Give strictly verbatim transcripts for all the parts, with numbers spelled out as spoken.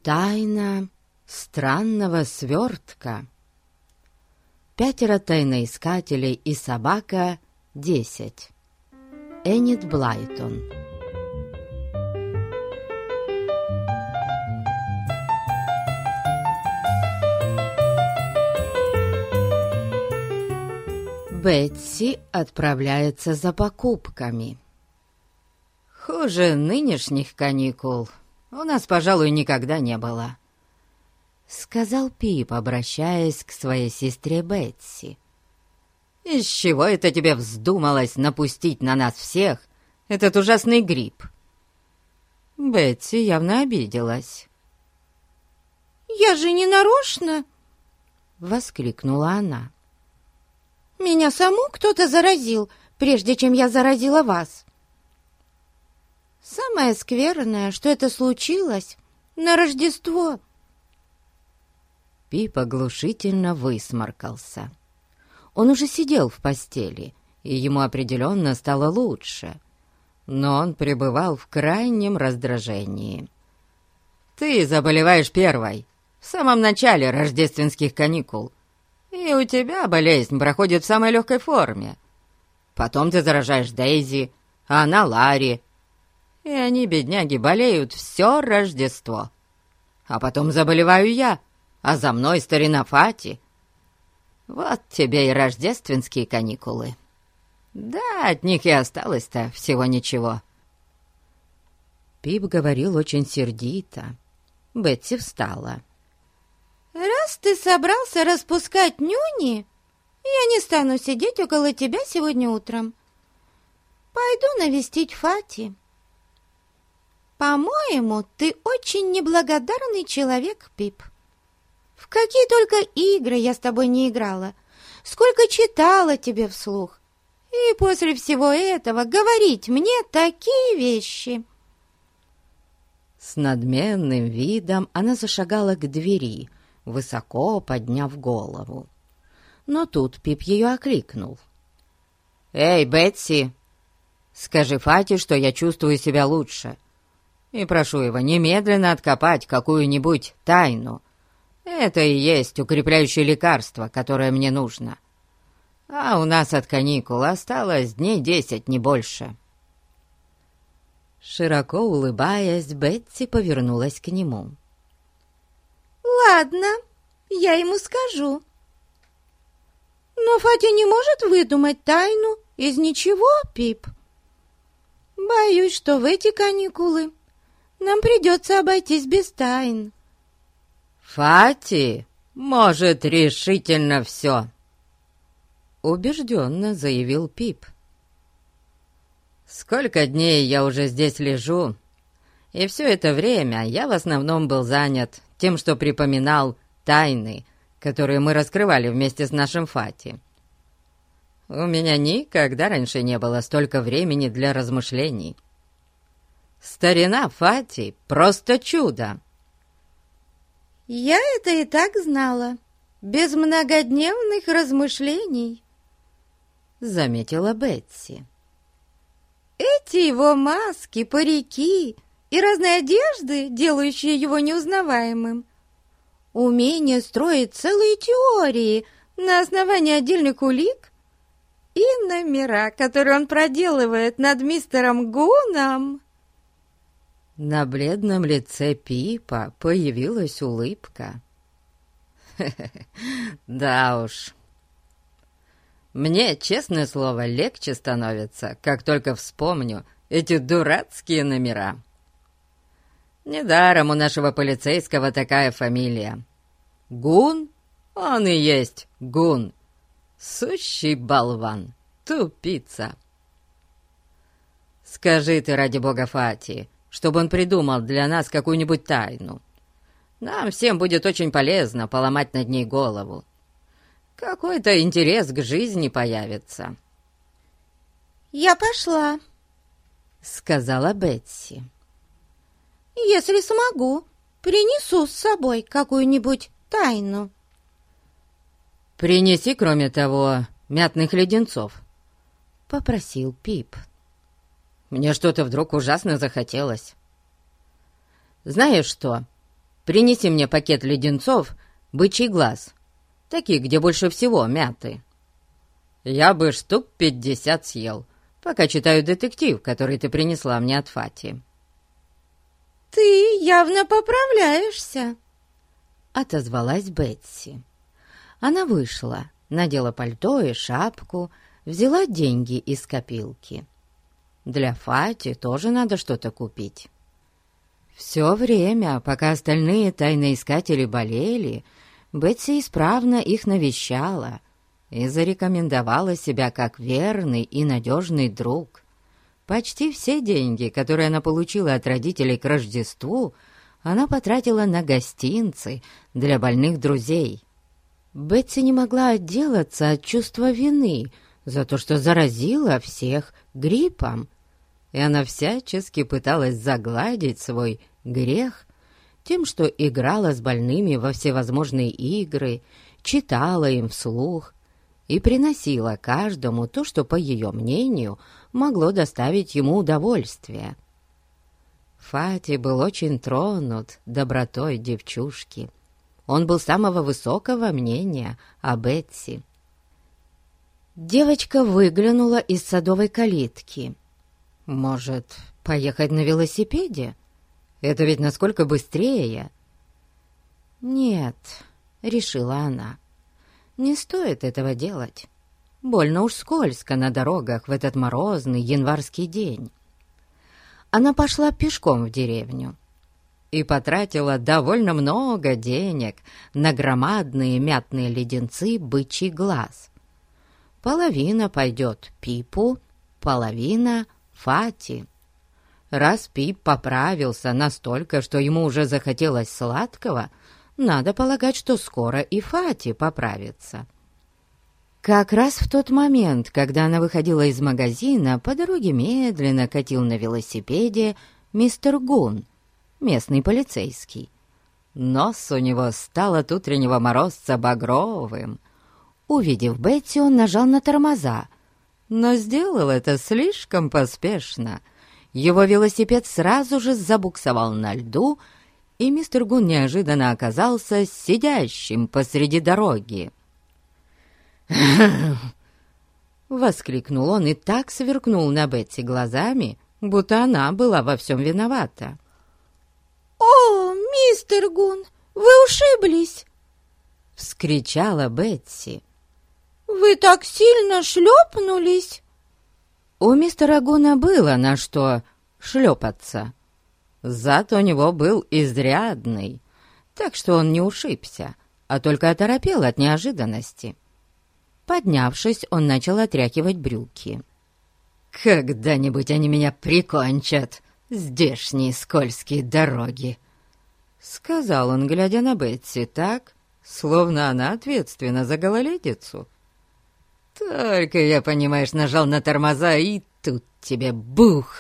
Тайна странного свертка. Пятеро тайноискателей и собака десять. Энит Блайтон. Бетси отправляется за покупками. Хуже нынешних каникул у нас, пожалуй, никогда не было, — сказал Пип, обращаясь к своей сестре Бетси. «Из чего это тебе вздумалось напустить на нас всех этот ужасный грипп?» Бетси явно обиделась. «Я же не нарочно!» — воскликнула она. «Меня саму кто-то заразил, прежде чем я заразила вас. Самое скверное, что это случилось на Рождество». Пип оглушительно высморкался. Он уже сидел в постели, и ему определенно стало лучше, но он пребывал в крайнем раздражении. «Ты заболеваешь первой, в самом начале рождественских каникул, и у тебя болезнь проходит в самой легкой форме. Потом ты заражаешь Дейзи, а она Ларри, и они, бедняги, болеют все Рождество. А потом заболеваю я, а за мной старина Фати. Вот тебе и рождественские каникулы. Да, от них и осталось-то всего ничего». Пип говорил очень сердито. Бетси встала. «Раз ты собрался распускать нюни, я не стану сидеть около тебя сегодня утром. Пойду навестить Фати. По-моему, ты очень неблагодарный человек, Пип. В какие только игры я с тобой не играла, сколько читала тебе вслух, и после всего этого говорить мне такие вещи». С надменным видом она зашагала к двери, высоко подняв голову. Но тут Пип ее окликнул. «Эй, Бетси, скажи Фати, что я чувствую себя лучше, и прошу его немедленно откопать какую-нибудь тайну. Это и есть укрепляющее лекарство, которое мне нужно. А у нас от каникул осталось дней десять, не больше». Широко улыбаясь, Бетси повернулась к нему. «Ладно, я ему скажу. Но Фатя не может выдумать тайну из ничего, Пип. Боюсь, что в эти каникулы нам придется обойтись без тайн». «Фати может решительно все», — убежденно заявил Пип. «Сколько дней я уже здесь лежу, и все это время я в основном был занят тем, что припоминал тайны, которые мы раскрывали вместе с нашим Фати. У меня никогда раньше не было столько времени для размышлений. Старина Фати — просто чудо!» «Я это и так знала, без многодневных размышлений», — заметила Бетси. «Эти его маски, парики и разные одежды, делающие его неузнаваемым, умение строить целые теории на основании отдельных улик и номера, которые он проделывает над мистером Гуном». На бледном лице Пипа появилась улыбка. «Да уж. Мне, честное слово, легче становится, как только вспомню эти дурацкие номера. Недаром у нашего полицейского такая фамилия. Гун? Он и есть Гун. Сущий болван, тупица. Скажи ты, ради бога, Фати, чтобы он придумал для нас какую-нибудь тайну. Нам всем будет очень полезно поломать над ней голову. Какой-то интерес к жизни появится». «Я пошла», — сказала Бетси. «Если смогу, принесу с собой какую-нибудь тайну». «Принеси, кроме того, мятных леденцов», — попросил Пип. «Мне что-то вдруг ужасно захотелось. Знаешь что? принеси мне пакет леденцов «Бычий глаз», таких, где больше всего мяты. Я бы штук пятьдесят съел, пока читаю детектив, который ты принесла мне от Фати». «Ты явно поправляешься», — отозвалась Бетси. Она вышла, надела пальто и шапку, взяла деньги из копилки. Для Фати тоже надо что-то купить. Все время, пока остальные тайноискатели болели, Бетси исправно их навещала и зарекомендовала себя как верный и надежный друг. Почти все деньги, которые она получила от родителей к Рождеству, она потратила на гостинцы для больных друзей. Бетси не могла отделаться от чувства вины за то, что заразила всех гриппом, и она всячески пыталась загладить свой грех тем, что играла с больными во всевозможные игры, читала им вслух и приносила каждому то, что, по ее мнению, могло доставить ему удовольствие. Фати был очень тронут добротой девчушки. Он был самого высокого мнения о Бетси. Девочка выглянула из садовой калитки. «Может, поехать на велосипеде? Это ведь насколько быстрее!» «Нет», — решила она, — «не стоит этого делать. Больно уж скользко на дорогах в этот морозный январский день». Она пошла пешком в деревню и потратила довольно много денег на громадные мятные леденцы «Бычий глаз». Половина пойдет Пипу, половина — Фати. Раз Пип поправился настолько, что ему уже захотелось сладкого, надо полагать, что скоро и Фати поправится. Как раз в тот момент, когда она выходила из магазина, по дороге медленно катил на велосипеде мистер Гун, местный полицейский. Нос у него стал от утреннего морозца багровым. Увидев Бетти, он нажал на тормоза, но сделал это слишком поспешно. Его велосипед сразу же забуксовал на льду, и мистер Гун неожиданно оказался сидящим посреди дороги. Воскликнул он и так сверкнул на Бетти глазами, будто она была во всем виновата. «О, мистер Гун, вы ушиблись!» — вскричала Бетси. «Вы так сильно шлепнулись!» У мистера Гуна было на что шлепаться. Зад у него был изрядный, так что он не ушибся, а только оторопел от неожиданности. Поднявшись, он начал отряхивать брюки. «Когда-нибудь они меня прикончат, здешние скользкие дороги!» — сказал он, глядя на Бетси так, словно она ответственна за гололедицу. «Только я, понимаешь, нажал на тормоза, и тут тебе бух!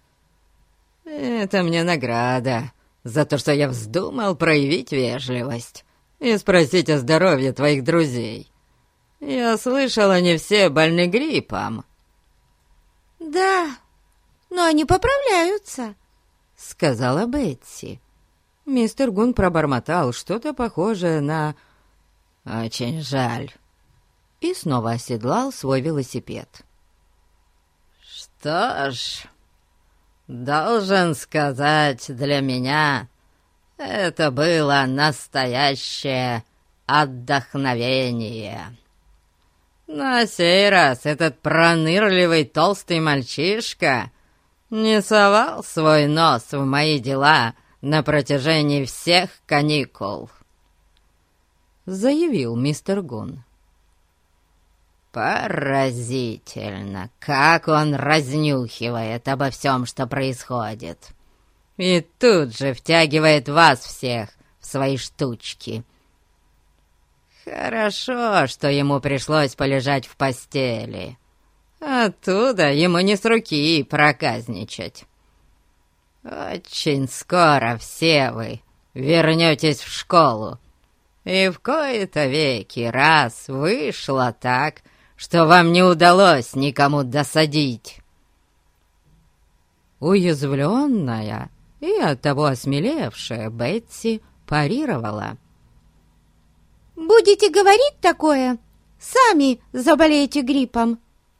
Это мне награда за то, что я вздумал проявить вежливость и спросить о здоровье твоих друзей. Я слышал, они все больны гриппом». «Да, но они поправляются», — сказала Бетси. Мистер Гун пробормотал что-то похожее на «очень жаль» и снова оседлал свой велосипед. «Что ж, должен сказать, для меня это было настоящее отдохновение. На сей раз этот пронырливый толстый мальчишка не совал свой нос в мои дела на протяжении всех каникул», — заявил мистер Гун. «Поразительно, как он разнюхивает обо всем, что происходит, и тут же втягивает вас всех в свои штучки. Хорошо, что ему пришлось полежать в постели. Оттуда ему не с руки проказничать. Очень скоро все вы вернетесь в школу, и в кои-то веки раз вышло так, что вам не удалось никому досадить». Уязвленная и оттого осмелевшая Бетси парировала: «Будете говорить такое, сами заболеете гриппом».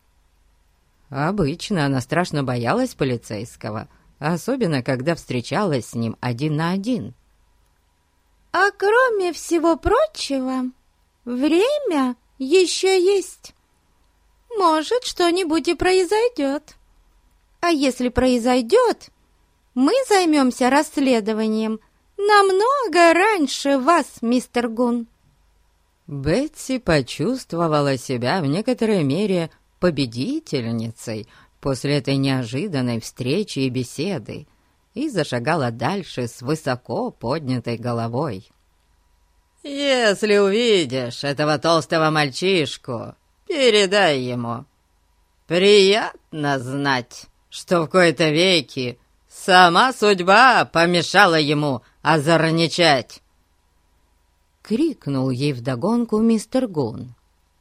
Обычно она страшно боялась полицейского, особенно когда встречалась с ним один на один. «А кроме всего прочего, время еще есть. Может, что-нибудь и произойдет. А если произойдет, мы займемся расследованием намного раньше вас, мистер Гун». Бетси почувствовала себя в некоторой мере победительницей после этой неожиданной встречи и беседы и зашагала дальше с высоко поднятой головой. «Если увидишь этого толстого мальчишку, передай ему. Приятно знать, что в кои-то веки сама судьба помешала ему озорничать!» — крикнул ей вдогонку мистер Гун.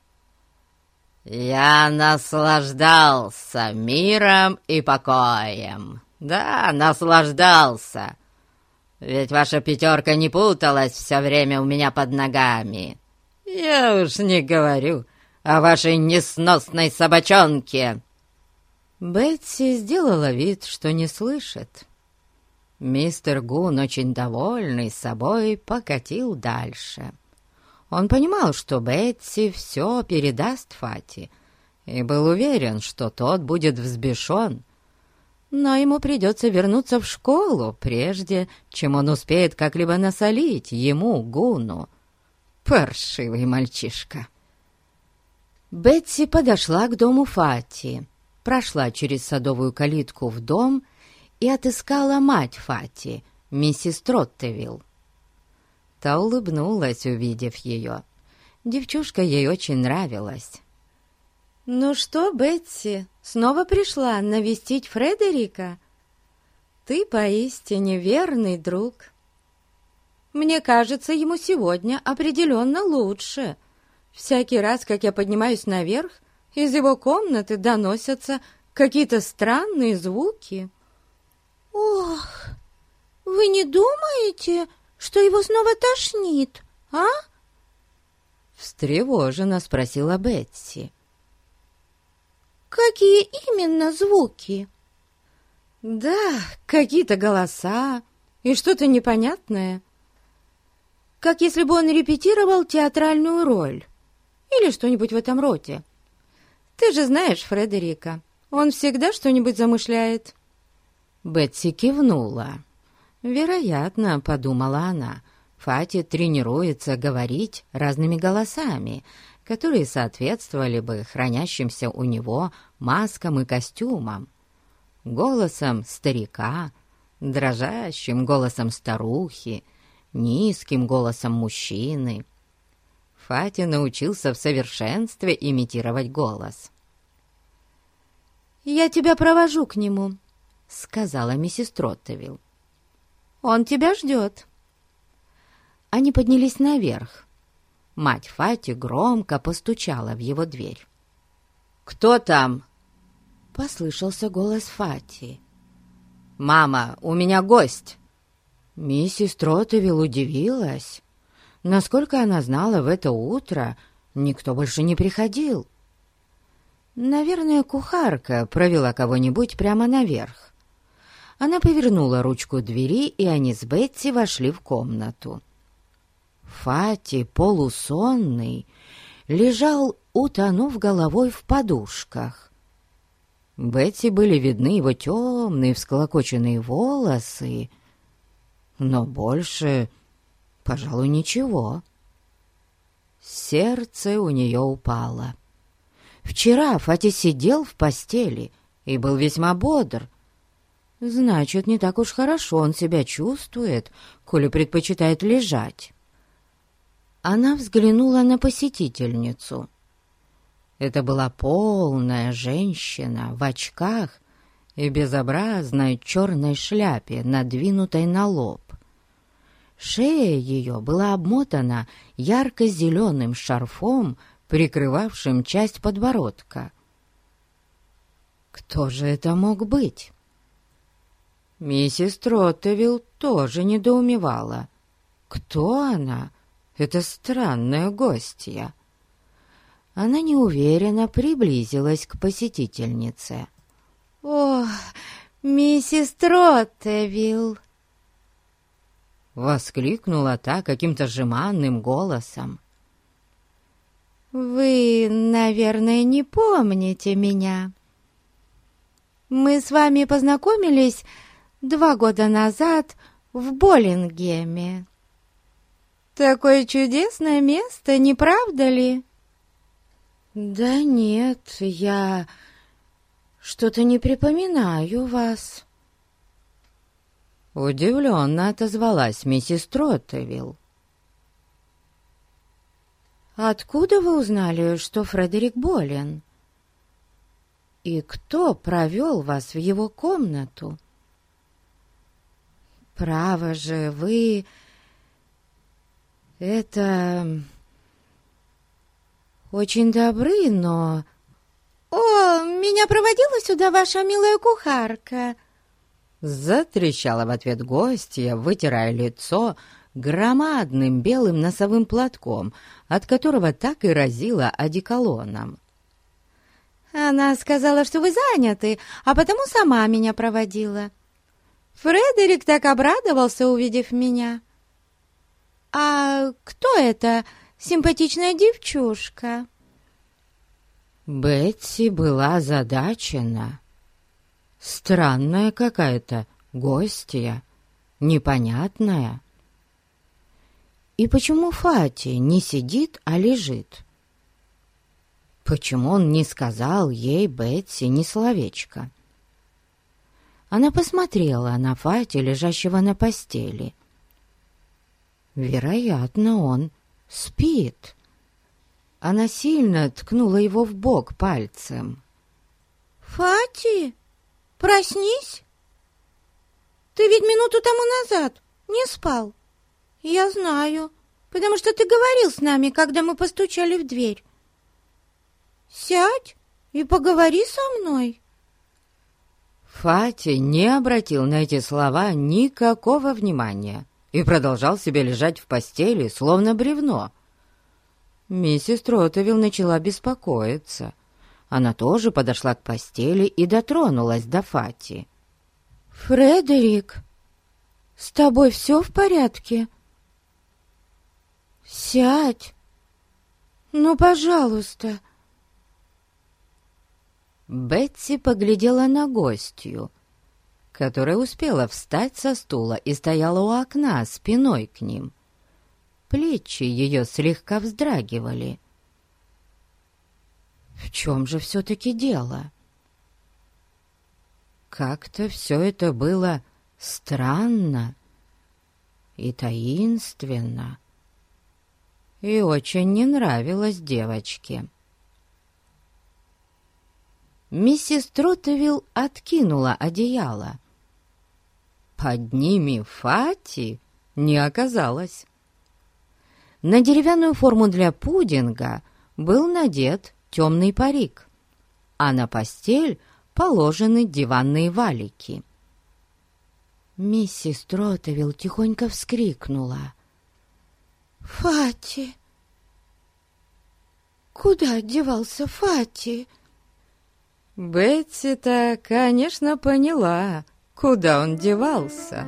«Я наслаждался миром и покоем. Да, наслаждался. Ведь ваша пятерка не путалась все время у меня под ногами. Я уж не говорю о вашей несносной собачонке». Бетси сделала вид, что не слышит. Мистер Гун, очень довольный собой, покатил дальше. Он понимал, что Бетси все передаст Фати, и был уверен, что тот будет взбешен. Но ему придется вернуться в школу, прежде чем он успеет как-либо насолить ему, Гуну. Паршивый мальчишка. Бетси подошла к дому Фати, прошла через садовую калитку в дом и отыскала мать Фати, миссис Троттевилл. Та улыбнулась, увидев ее. Девчушка ей очень нравилась. «Ну что, Бетси, снова пришла навестить Фредерика? Ты поистине верный друг. Мне кажется, ему сегодня определенно лучше. Всякий раз, как я поднимаюсь наверх, из его комнаты доносятся какие-то странные звуки». «Ох, вы не думаете, что его снова тошнит, а?» Встревоженно спросила Бетси. «Какие именно звуки?» «Да, какие-то голоса и что-то непонятное. Как если бы он репетировал театральную роль или что-нибудь в этом роде. Ты же знаешь Фредерика, он всегда что-нибудь замышляет». Бетси кивнула. «Вероятно, — подумала она, — Фати тренируется говорить разными голосами, которые соответствовали бы хранящимся у него маскам и костюмам. Голосом старика, дрожащим голосом старухи, низким голосом мужчины. Фати научился в совершенстве имитировать голос. «Я тебя провожу к нему», — сказала миссис Троттевилл. «Он тебя ждет». Они поднялись наверх. Мать Фати громко постучала в его дверь. «Кто там?» — послышался голос Фати. «Мама, у меня гость!» Миссис Троттевилл удивилась. Насколько она знала, в это утро никто больше не приходил. Наверное, кухарка провела кого-нибудь прямо наверх. Она повернула ручку двери, и они с Бетси вошли в комнату. Фати, полусонный, лежал, утонув головой в подушках. Бетси были видны его темные всклокоченные волосы, но больше, пожалуй, ничего. Сердце у нее упало. Вчера Фати сидел в постели и был весьма бодр. Значит, не так уж хорошо он себя чувствует, коли предпочитает лежать. Она взглянула на посетительницу. Это была полная женщина в очках и безобразной черной шляпе, надвинутой на лоб. Шея ее была обмотана ярко-зеленым шарфом, прикрывавшим часть подбородка. Кто же это мог быть? Миссис Троттевилл тоже недоумевала. Кто она, эта странная гостья? Она неуверенно приблизилась к посетительнице. «О, миссис Троттевилл!» — воскликнула та каким-то жеманным голосом. «Вы, наверное, не помните меня. Мы с вами познакомились два года назад в Боллингеме. Такое чудесное место, не правда ли?» «Да нет, я что-то не припоминаю вас». Удивленно отозвалась миссис Троттевилл. «Откуда вы узнали, что Фредерик болен? И кто провел вас в его комнату? Право же, вы... это... очень добры, но...» «О, меня проводила сюда ваша милая кухарка!» Затрещала в ответ гостья, вытирая лицо громадным белым носовым платком, от которого так и разило одеколоном. «Она сказала, что вы заняты, а потому сама меня проводила. Фредерик так обрадовался, увидев меня. А кто эта симпатичная девчушка?» Бетси была озадачена. Странная какая-то гостья, непонятная. И почему Фати не сидит, а лежит? Почему он не сказал ей, Бетси, ни словечко? Она посмотрела на Фати, лежащего на постели. Вероятно, он спит. Она сильно ткнула его в бок пальцем. «Фати, проснись! Ты ведь минуту тому назад не спал. Я знаю, потому что ты говорил с нами, когда мы постучали в дверь. Сядь и поговори со мной». Фати не обратил на эти слова никакого внимания и продолжал себе лежать в постели, словно бревно. Миссис Троттевилл начала беспокоиться. Она тоже подошла к постели и дотронулась до Фати. «Фредерик, с тобой все в порядке? Сядь, ну, пожалуйста». Бетси поглядела на гостью, которая успела встать со стула и стояла у окна спиной к ним. Плечи ее слегка вздрагивали. В чем же все-таки дело? Как-то все это было странно и таинственно, и очень не нравилось девочке. Миссис Троттевилл откинула одеяло. Под ними Фати не оказалось. На деревянную форму для пудинга был надет темный парик, а на постель положены диванные валики. Миссис Троттевилл тихонько вскрикнула. «Фати! Куда девался Фати?» Бетси-то, конечно, поняла, куда он девался.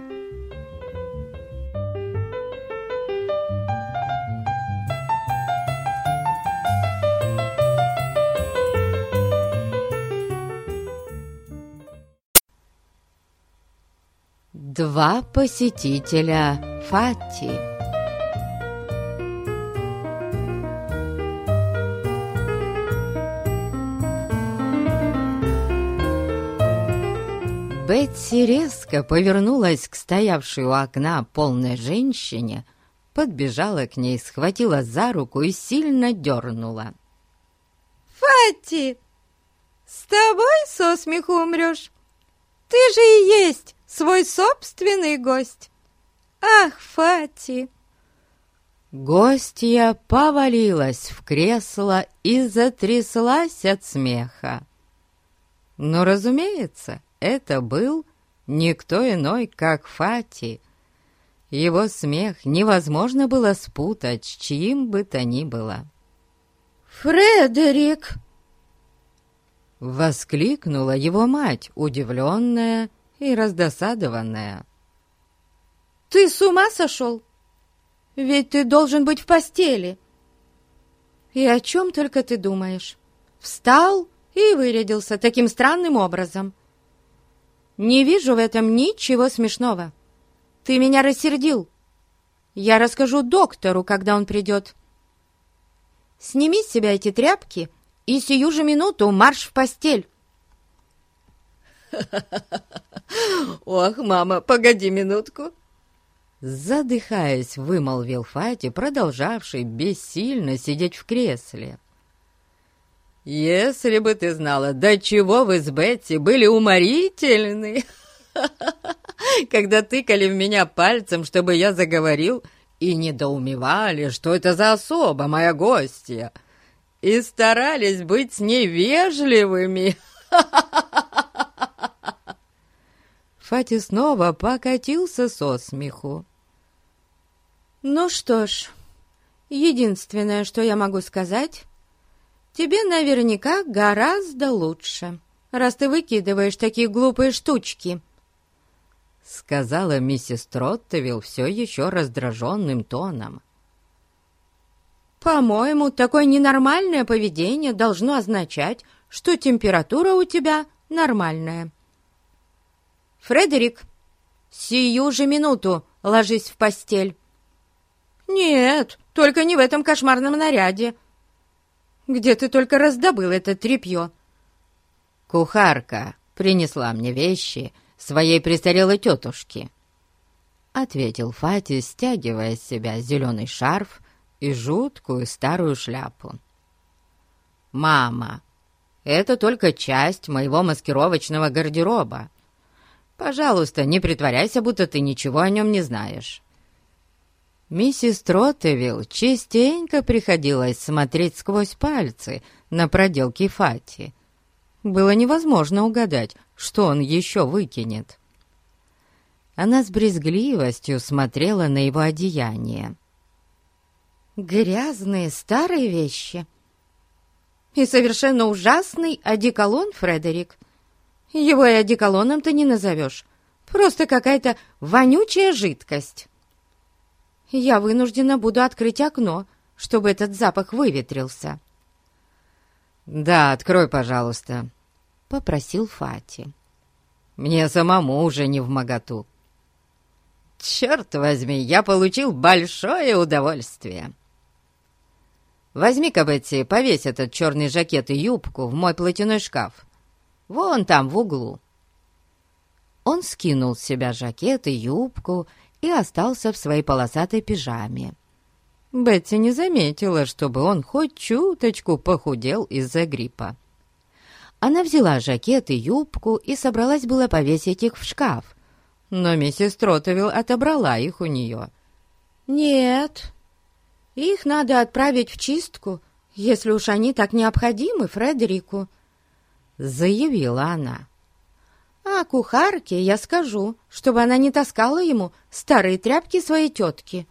Два посетителя Фати. Бетси резко повернулась к стоявшей у окна полной женщине, подбежала к ней, схватила за руку и сильно дернула. «Фати, с тобой со смеху умрешь! Ты же и есть свой собственный гость! Ах, Фати!» Гостья повалилась в кресло и затряслась от смеха. Но, разумеется, это был никто иной, как Фати. Его смех невозможно было спутать с чьим бы то ни было. «Фредерик!» — воскликнула его мать, удивленная и раздосадованная. «Ты с ума сошел? Ведь ты должен быть в постели. И о чем только ты думаешь? Встал и вырядился таким странным образом. Не вижу в этом ничего смешного. Ты меня рассердил. Я расскажу доктору, когда он придет. Сними с себя эти тряпки и сию же минуту марш в постель». «Ох, мама, погоди минутку!» Задыхаясь, вымолвил Фати, продолжавший бессильно сидеть в кресле. «Если бы ты знала, до чего вы с Бетти были уморительны, когда тыкали в меня пальцем, чтобы я заговорил, и недоумевали, что это за особа, моя гостья, и старались быть с ней вежливыми!» Фати снова покатился со смеху. «Ну что ж, единственное, что я могу сказать, тебе наверняка гораздо лучше, раз ты выкидываешь такие глупые штучки», — сказала миссис Троттевилл все еще раздраженным тоном. «По-моему, такое ненормальное поведение должно означать, что температура у тебя нормальная. Фредерик, сию же минуту ложись в постель». «Нет, только не в этом кошмарном наряде. Где ты только раздобыл это тряпье?» «Кухарка принесла мне вещи своей престарелой тетушки», — ответил Фати, стягивая с себя зеленый шарф и жуткую старую шляпу. «Мама, это только часть моего маскировочного гардероба. Пожалуйста, не притворяйся, будто ты ничего о нем не знаешь». Миссис Троттевилл частенько приходилось смотреть сквозь пальцы на проделки Фати. Было невозможно угадать, что он еще выкинет. Она с брезгливостью смотрела на его одеяние. «Грязные старые вещи. И совершенно ужасный одеколон, Фредерик. Его и одеколоном-то не назовешь. Просто какая-то вонючая жидкость. Я вынуждена буду открыть окно, чтобы этот запах выветрился». «Да, открой, пожалуйста», — попросил Фати. «Мне самому уже не вмоготу. Черт возьми, я получил большое удовольствие. Возьми-ка, Бетти, повесь этот черный жакет и юбку в мой платяной шкаф. Вон там, в углу». Он скинул с себя жакет и юбку и остался в своей полосатой пижаме. Бетти не заметила, чтобы он хоть чуточку похудел из-за гриппа. Она взяла жакет и юбку и собралась было повесить их в шкаф, но миссис Троттевилл отобрала их у нее. «Нет, их надо отправить в чистку, если уж они так необходимы Фредерику», — заявила она. «А кухарке я скажу, чтобы она не таскала ему старые тряпки своей тетки».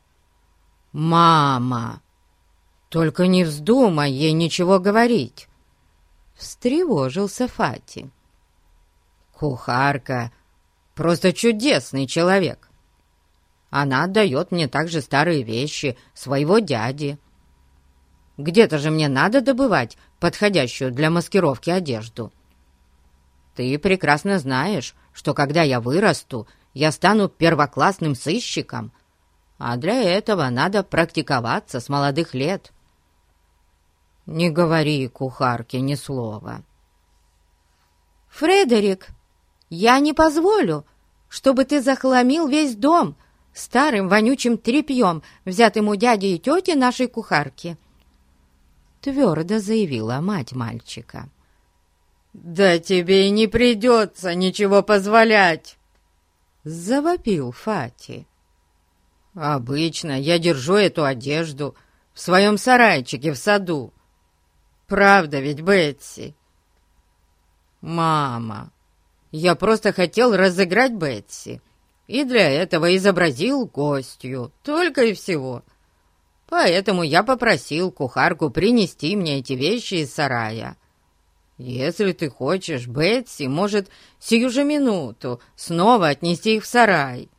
«Мама, только не вздумай ей ничего говорить!» — встревожился Фати. «Кухарка просто чудесный человек. Она отдает мне также старые вещи своего дяди. Где-то же мне надо добывать подходящую для маскировки одежду. Ты прекрасно знаешь, что когда я вырасту, я стану первоклассным сыщиком, а для этого надо практиковаться с молодых лет. Не говори кухарке ни слова». «Фредерик, я не позволю, чтобы ты захламил весь дом старым вонючим тряпьем, взятым у дяди и тети нашей кухарки», — твердо заявила мать мальчика. «Да тебе и не придется ничего позволять!» — завопил Фати. «Обычно я держу эту одежду в своем сарайчике в саду. Правда ведь, Бетси?» «Мама, я просто хотел разыграть Бетси и для этого изобразил гостью, только и всего. Поэтому я попросил кухарку принести мне эти вещи из сарая. Если ты хочешь, Бетси может сию же минуту снова отнести их в сарай».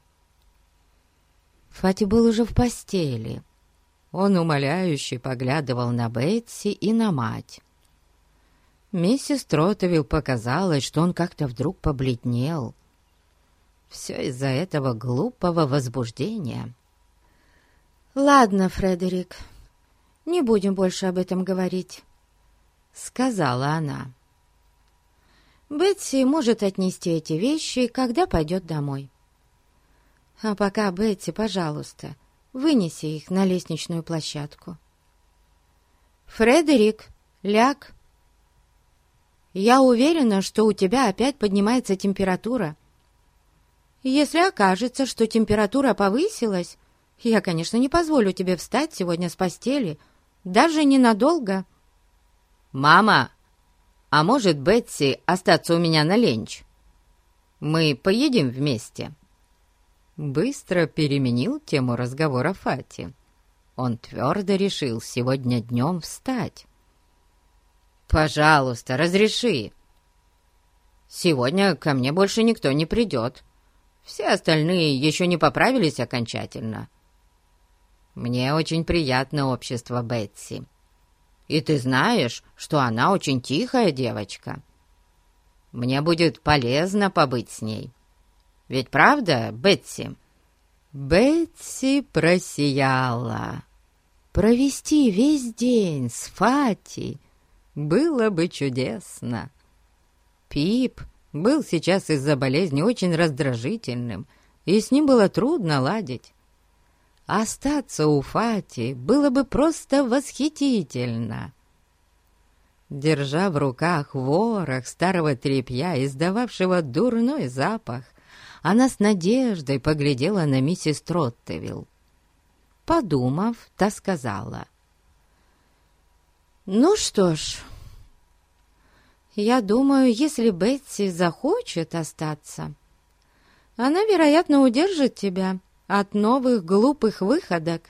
Фати был уже в постели. Он умоляюще поглядывал на Бетси и на мать. Миссис Тротевилл показалось, что он как-то вдруг побледнел. Все из-за этого глупого возбуждения. «Ладно, Фредерик, не будем больше об этом говорить», — сказала она. «Бетси может отнести эти вещи, когда пойдет домой. А пока, Бетси, пожалуйста, вынеси их на лестничную площадку. Фредерик, ляг. Я уверена, что у тебя опять поднимается температура. Если окажется, что температура повысилась, я, конечно, не позволю тебе встать сегодня с постели, даже ненадолго». «Мама, а может Бетси остаться у меня на ленч? Мы поедим вместе?» Быстро переменил тему разговора Фати. Он твердо решил сегодня днем встать. «Пожалуйста, разреши. Сегодня ко мне больше никто не придет. Все остальные еще не поправились окончательно. Мне очень приятно общество Бетси. И ты знаешь, что она очень тихая девочка. Мне будет полезно побыть с ней. Ведь правда, Бетси?» Бетси просияла. Провести весь день с Фати было бы чудесно. Пип был сейчас из-за болезни очень раздражительным, и с ним было трудно ладить. Остаться у Фати было бы просто восхитительно. Держа в руках ворох старого тряпья, издававшего дурной запах, она с надеждой поглядела на миссис Троттевилл. Подумав, та сказала: «Ну что ж, я думаю, если Бетси захочет остаться, она, вероятно, удержит тебя от новых глупых выходок.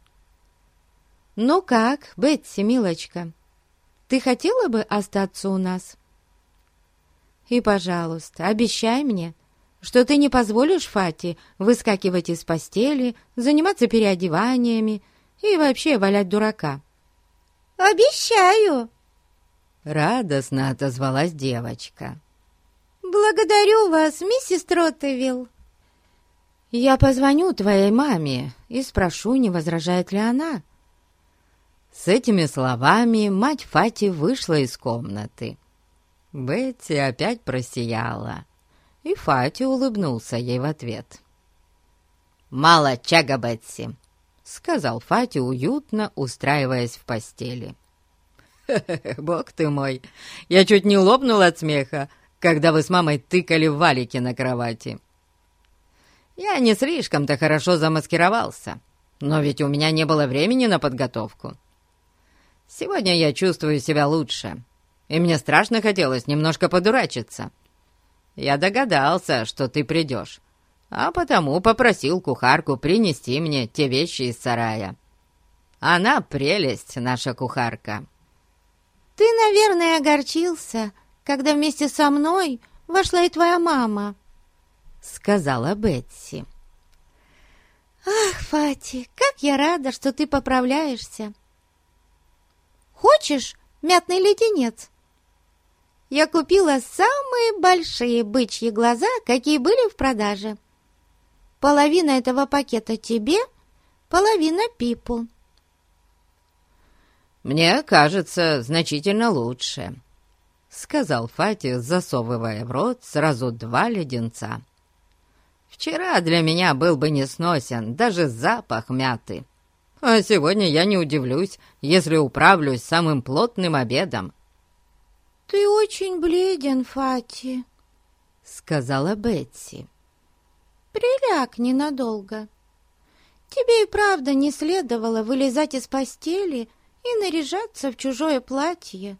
Ну как, Бетси, милочка, ты хотела бы остаться у нас? И, пожалуйста, обещай мне, что ты не позволишь Фати выскакивать из постели, заниматься переодеваниями и вообще валять дурака». «Обещаю!» — радостно отозвалась девочка. «Благодарю вас, миссис Троттевилл». «Я позвоню твоей маме и спрошу, не возражает ли она». С этими словами мать Фати вышла из комнаты. Бетси опять просияла, и Фати улыбнулся ей в ответ. «Мало чага, Бетси», — сказал Фати, уютно устраиваясь в постели. «Бог ты мой, я чуть не лопнул от смеха, когда вы с мамой тыкали валики на кровати. Я не слишком-то хорошо замаскировался, но ведь у меня не было времени на подготовку. Сегодня я чувствую себя лучше, и мне страшно хотелось немножко подурачиться. Я догадался, что ты придешь, а потому попросил кухарку принести мне те вещи из сарая. Она прелесть, наша кухарка». «Ты, наверное, огорчился, когда вместе со мной вошла и твоя мама», — сказала Бетси. «Ах, Фати, как я рада, что ты поправляешься! Хочешь мятный леденец? Я купила самые большие бычьи глаза, какие были в продаже. Половина этого пакета тебе, половина Пипу». «Мне кажется, значительно лучше», — сказал Фати, засовывая в рот сразу два леденца. «Вчера для меня был бы несносен даже запах мяты, а сегодня я не удивлюсь, если управлюсь самым плотным обедом». «Ты очень бледен, Фати», — сказала Бетси. «Приляг ненадолго. Тебе и правда не следовало вылезать из постели и наряжаться в чужое платье».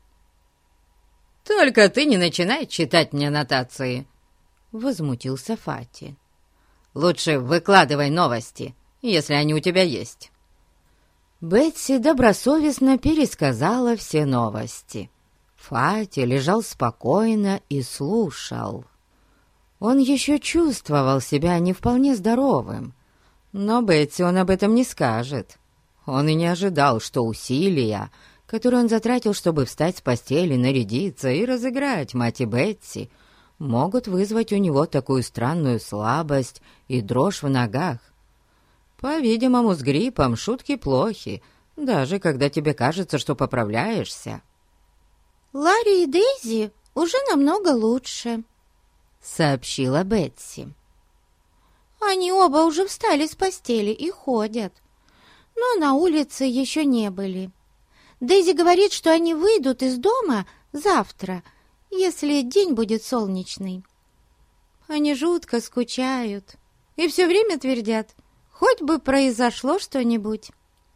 «Только ты не начинай читать мне нотации», — возмутился Фати. лучше выкладывай новости, если они у тебя есть». Бетси добросовестно пересказала все новости. Фати лежал спокойно и слушал. Он еще чувствовал себя не вполне здоровым, но Бетси он об этом не скажет. Он и не ожидал, что усилия, которые он затратил, чтобы встать с постели, нарядиться и разыграть мать и Бетси, могут вызвать у него такую странную слабость и дрожь в ногах. По-видимому, с гриппом шутки плохи, даже когда тебе кажется, что поправляешься. «Ларри и Дейзи уже намного лучше», — сообщила Бетси. «Они оба уже встали с постели и ходят, но на улице еще не были. Дейзи говорит, что они выйдут из дома завтра, если день будет солнечный. Они жутко скучают и все время твердят, хоть бы произошло что-нибудь».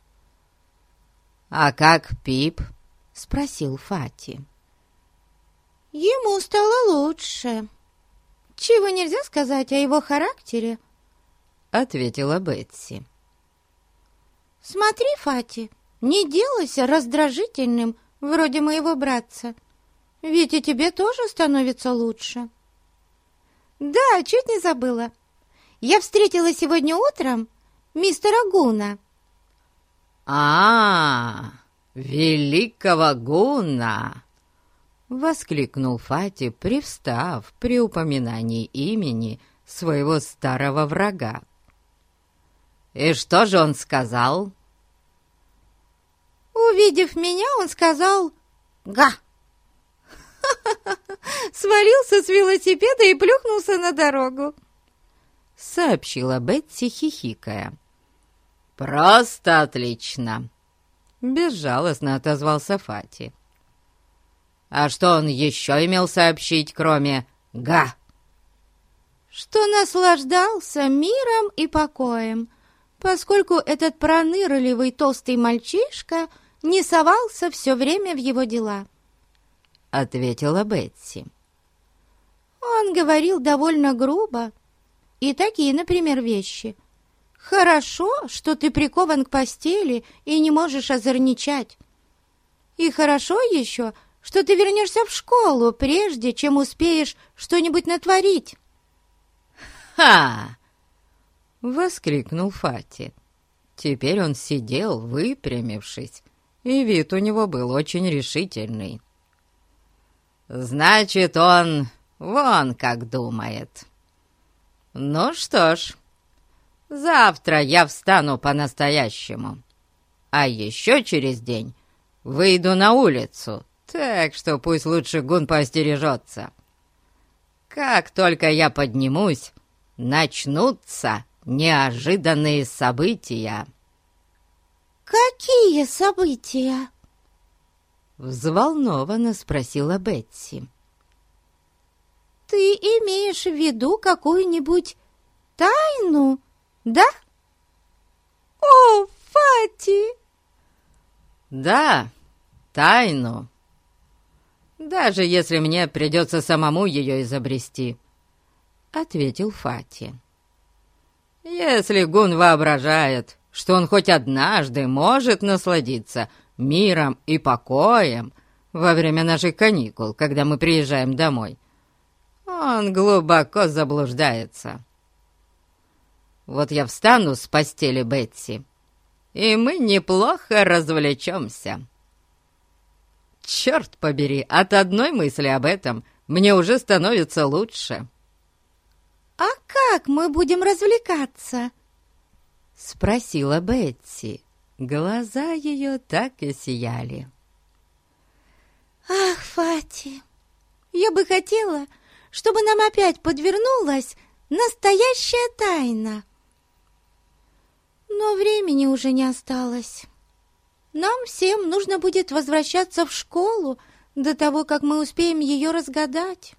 «А как Пип?» — спросил Фати. «Ему стало лучше. Чего нельзя сказать о его характере?» — ответила Бетси. «Смотри, Фати, не делайся раздражительным, вроде моего братца, ведь и тебе тоже становится лучше». «Да, чуть не забыла. Я встретила сегодня утром мистера Гуна». «А, великого Гуна!» — воскликнул Фати, привстав при упоминании имени своего старого врага. «И что же он сказал?» «Увидев меня, он сказал «Га!» свалился с велосипеда и плюхнулся на дорогу», — сообщила Бетси, хихикая. «Просто отлично!» — безжалостно отозвался Фати. «А что он еще имел сообщить, кроме «га»?» «Что наслаждался миром и покоем, поскольку этот пронырливый толстый мальчишка не совался все время в его дела», — ответила Бетси. «Он говорил довольно грубо, и такие, например, вещи. Хорошо, что ты прикован к постели и не можешь озорничать. И хорошо еще, что ты вернешься в школу, прежде чем успеешь что-нибудь натворить». «Ха!» — воскликнул Фати. Теперь он сидел, выпрямившись, и вид у него был очень решительный. «Значит, он вон как думает. Ну что ж, завтра я встану по-настоящему, а еще через день выйду на улицу, так что пусть лучше Гун поостережется. Как только я поднимусь, начнутся неожиданные события». «Какие события?» — взволнованно спросила Бетси. «Ты имеешь в виду какую-нибудь тайну, да?» «О, Фати!» «Да, тайну. Даже если мне придется самому ее изобрести», — ответил Фати. «Если Гун воображает, что он хоть однажды может насладиться миром и покоем во время наших каникул, когда мы приезжаем домой, он глубоко заблуждается. Вот я встану с постели Бетси, и мы неплохо развлечемся. Черт побери, от одной мысли об этом мне уже становится лучше». «А как мы будем развлекаться?» — спросила Бетси. Глаза ее так и сияли. «Ах, Фати, я бы хотела, чтобы нам опять подвернулась настоящая тайна. Но времени уже не осталось. Нам всем нужно будет возвращаться в школу до того, как мы успеем ее разгадать».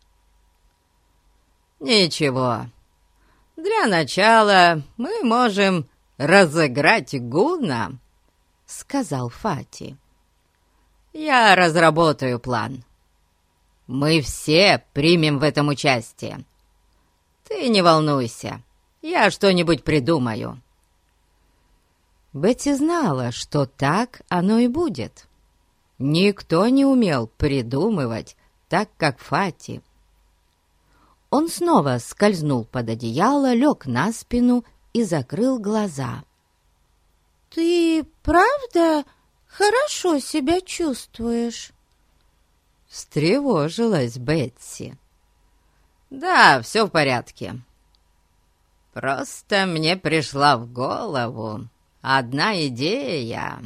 «Ничего, для начала мы можем разыграть Гуна», — сказал Фати. «Я разработаю план. Мы все примем в этом участие. Ты не волнуйся, Я что-нибудь придумаю». Бетти знала, что так оно и будет. Никто не умел придумывать так, как Фати. Он снова скользнул под одеяло, лег на спину и закрыл глаза. «Ты правда хорошо себя чувствуешь?» Встревожилась Бетси. «Да, все в порядке. Просто мне пришла в голову одна идея.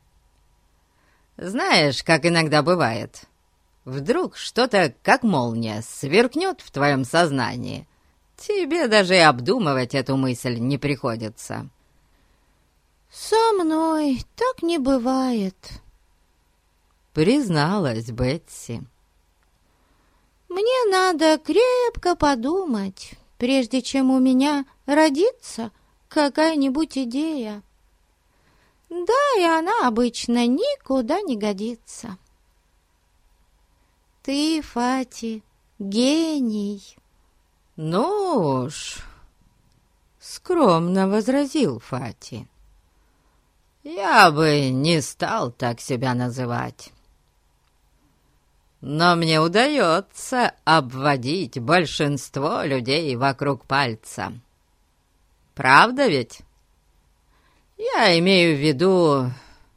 Знаешь, как иногда бывает, вдруг что-то, как молния, сверкнет в твоем сознании. Тебе даже и обдумывать эту мысль не приходится». «Со мной так не бывает», — призналась Бетси. «Мне надо крепко подумать, прежде чем у меня родится какая-нибудь идея. Да, и она обычно никуда не годится. Ты, Фати, гений». «Ну уж», — скромно возразил Фати, — «я бы не стал так себя называть. Но мне удается обводить большинство людей вокруг пальца. Правда ведь? Я имею в виду...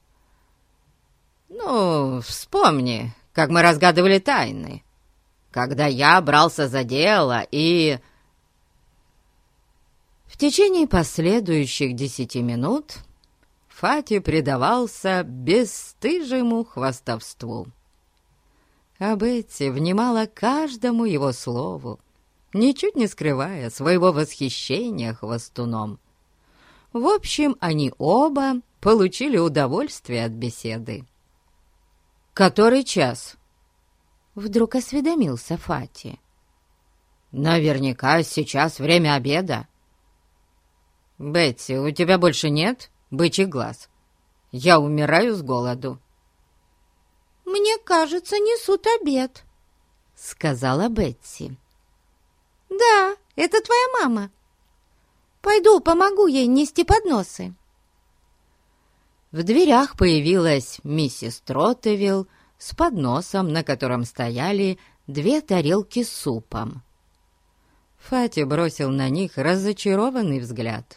Ну, вспомни, как мы разгадывали тайны, когда я брался за дело и...» В течение последующих десяти минут Фати предавался бесстыжему хвастовству. А Бетти внимала каждому его слову, ничуть не скрывая своего восхищения хвастуном. В общем, они оба получили удовольствие от беседы. «Который час?» — вдруг осведомился Фати. «Наверняка сейчас время обеда. Бетти, у тебя больше нет бычьих глаз? Я умираю с голоду». «Мне кажется, несут обед», — сказала Бетси. «Да, это твоя мама. Пойду помогу ей нести подносы». В дверях появилась миссис Троттевилл с подносом, на котором стояли две тарелки с супом. Фати бросил на них разочарованный взгляд.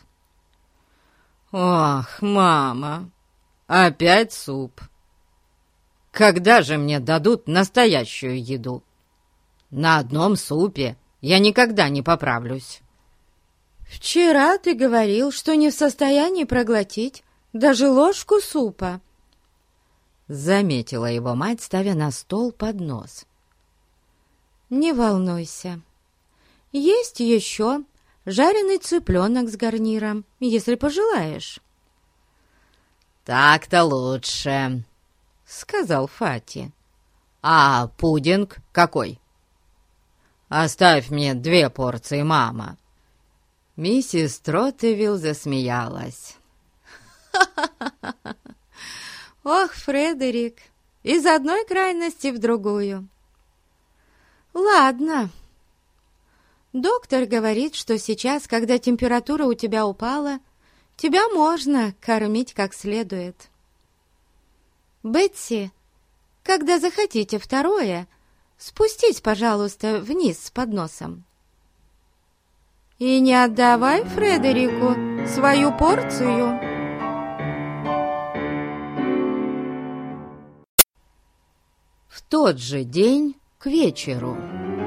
«Ох, мама, опять суп! Когда же мне дадут настоящую еду? На одном супе я никогда не поправлюсь». «Вчера ты говорил, что не в состоянии проглотить даже ложку супа», — заметила его мать, ставя на стол поднос. «Не волнуйся. Есть еще жареный цыпленок с гарниром, если пожелаешь». «Так-то лучше», — сказал Фати. «А пудинг какой?» «Оставь мне две порции, мама». Миссис Троттевилл засмеялась. «Ох, Фредерик, из одной крайности в другую. Ладно. Доктор говорит, что сейчас, когда температура у тебя упала, тебя можно кормить как следует. Бетси, когда захотите второе, спустись, пожалуйста, вниз с подносом. И не отдавай Фредерику свою порцию». В тот же день к вечеру.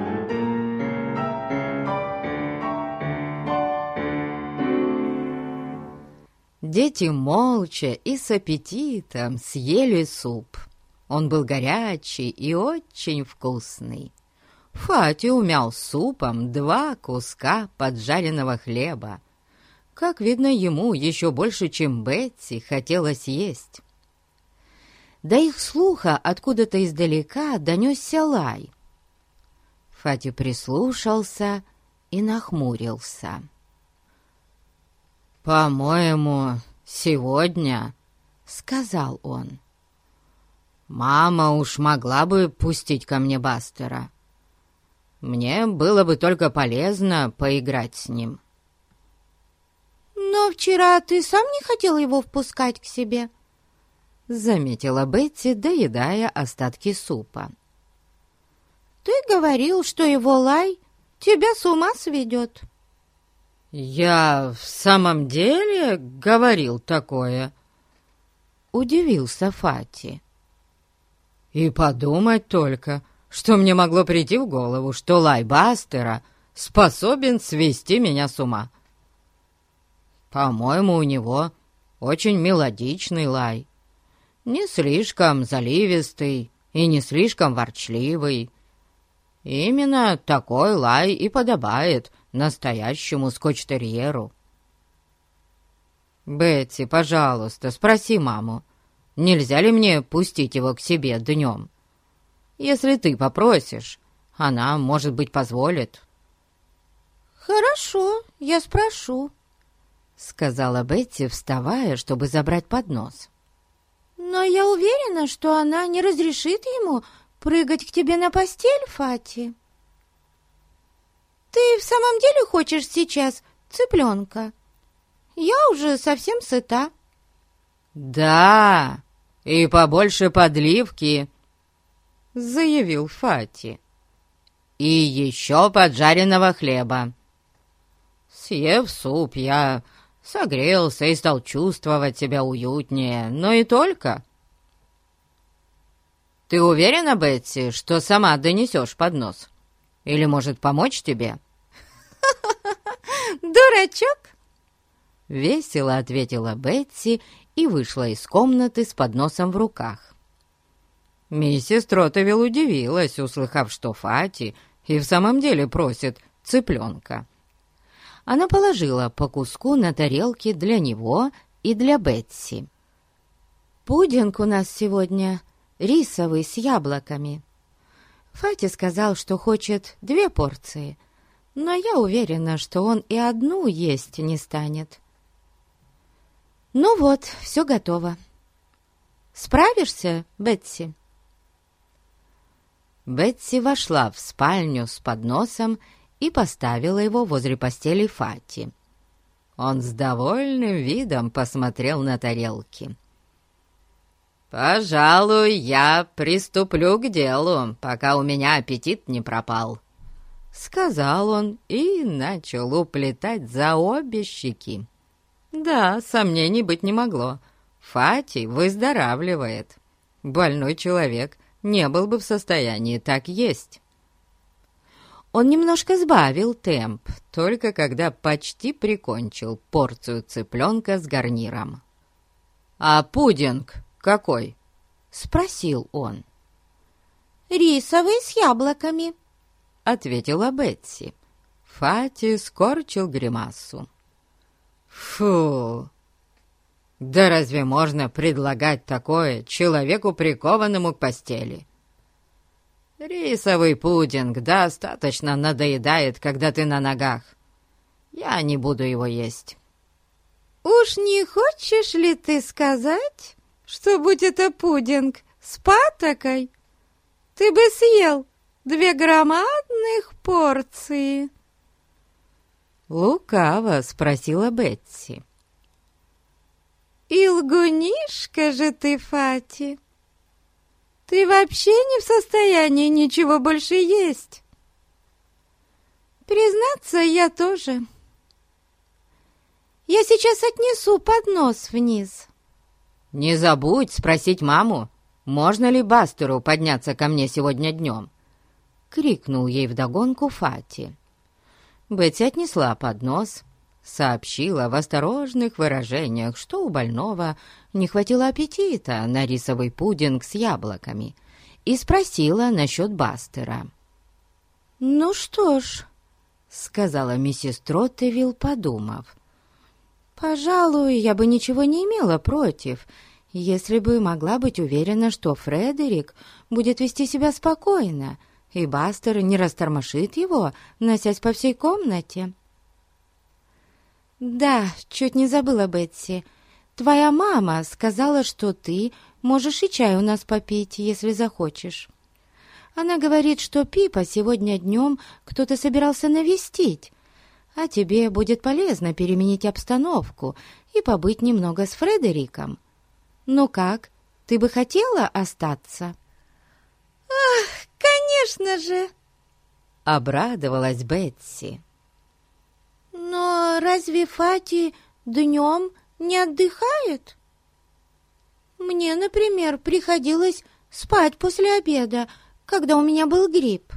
Дети молча и с аппетитом съели суп. Он был горячий и очень вкусный. Фати умял супом два куска поджаренного хлеба. Как видно, ему еще больше, чем Бетси, хотелось есть. До их слуха откуда-то издалека донесся лай. Фати прислушался и нахмурился. «По-моему, сегодня, — сказал он, — мама уж могла бы пустить ко мне Бастера. Мне было бы только полезно поиграть с ним. «Но вчера ты сам не хотел его впускать к себе», — заметила Бетси, доедая остатки супа. «Ты говорил, что его лай тебя с ума сведет». «Я в самом деле говорил такое?» — удивился Фати. «И подумать только, что мне могло прийти в голову, что лай Бастера способен свести меня с ума. По-моему, у него очень мелодичный лай, не слишком заливистый и не слишком ворчливый. Именно такой лай и подобает настоящему скотч-терьеру. Бетси, пожалуйста, спроси маму, нельзя ли мне пустить его к себе днем? Если ты попросишь, она, может быть, позволит». «Хорошо, я спрошу», — сказала Бетси, вставая, чтобы забрать поднос. «Но я уверена, что она не разрешит ему прыгать к тебе на постель, Фати. Ты в самом деле хочешь сейчас цыпленка? Я уже совсем сыта». «Да, и побольше подливки», — заявил Фати. «И еще поджаренного хлеба. Съев суп, я согрелся и стал чувствовать себя уютнее, но и только». «Ты уверена, Бетси, что сама донесешь поднос? Или, может, помочь тебе?» «Дурачок!» — весело ответила Бетси и вышла из комнаты с подносом в руках. Миссис Троттевилл удивилась, услыхав, что Фати и в самом деле просит цыпленка. Она положила по куску на тарелки для него и для Бетси. «Пудинг у нас сегодня рисовый с яблоками. Фати сказал, что хочет две порции, но я уверена, что он и одну есть не станет. Ну вот, все готово. Справишься, Бетси?» Бетси вошла в спальню с подносом и поставила его возле постели Фати. Он с довольным видом посмотрел на тарелки. «Пожалуй, я приступлю к делу, пока у меня аппетит не пропал», — сказал он и начал уплетать за обе щеки. Да, сомнений быть не могло. Фати выздоравливает. Больной человек не был бы в состоянии так есть. Он немножко сбавил темп, только когда почти прикончил порцию цыпленка с гарниром. «А пудинг какой?» — спросил он. «Рисовый с яблоками», — ответила Бетси. Фати скорчил гримасу. «Фу! Да разве можно предлагать такое человеку, прикованному к постели? Рисовый пудинг достаточно надоедает, когда ты на ногах. Я не буду его есть». «Уж не хочешь ли ты сказать, что будь это пудинг с патокой, ты бы съел две громадных порции?» Лукаво спросила Бетси. «И лгунишка же ты, Фати! Ты вообще не в состоянии ничего больше есть. Признаться, я тоже. Я сейчас отнесу поднос вниз». «Не забудь спросить маму, можно ли Бастеру подняться ко мне сегодня днем?» — крикнул ей вдогонку Фати. Бетси отнесла поднос, сообщила в осторожных выражениях, что у больного не хватило аппетита на рисовый пудинг с яблоками, и спросила насчет Бастера. «Ну что ж», — сказала миссис Троттевилл, подумав, «пожалуй, я бы ничего не имела против, если бы могла быть уверена, что Фредерик будет вести себя спокойно, и Бастер не растормошит его, носясь по всей комнате». «Да, чуть не забыла, Бетси. Твоя мама сказала, что ты можешь и чай у нас попить, если захочешь. Она говорит, что Пипа сегодня днем кто-то собирался навестить. а тебе будет полезно переменить обстановку и побыть немного с Фредериком. Ну как, ты бы хотела остаться?» «Ах, конечно же!» — обрадовалась Бетси. «Но разве Фати днем не отдыхает? Мне, например, приходилось спать после обеда, когда у меня был грипп».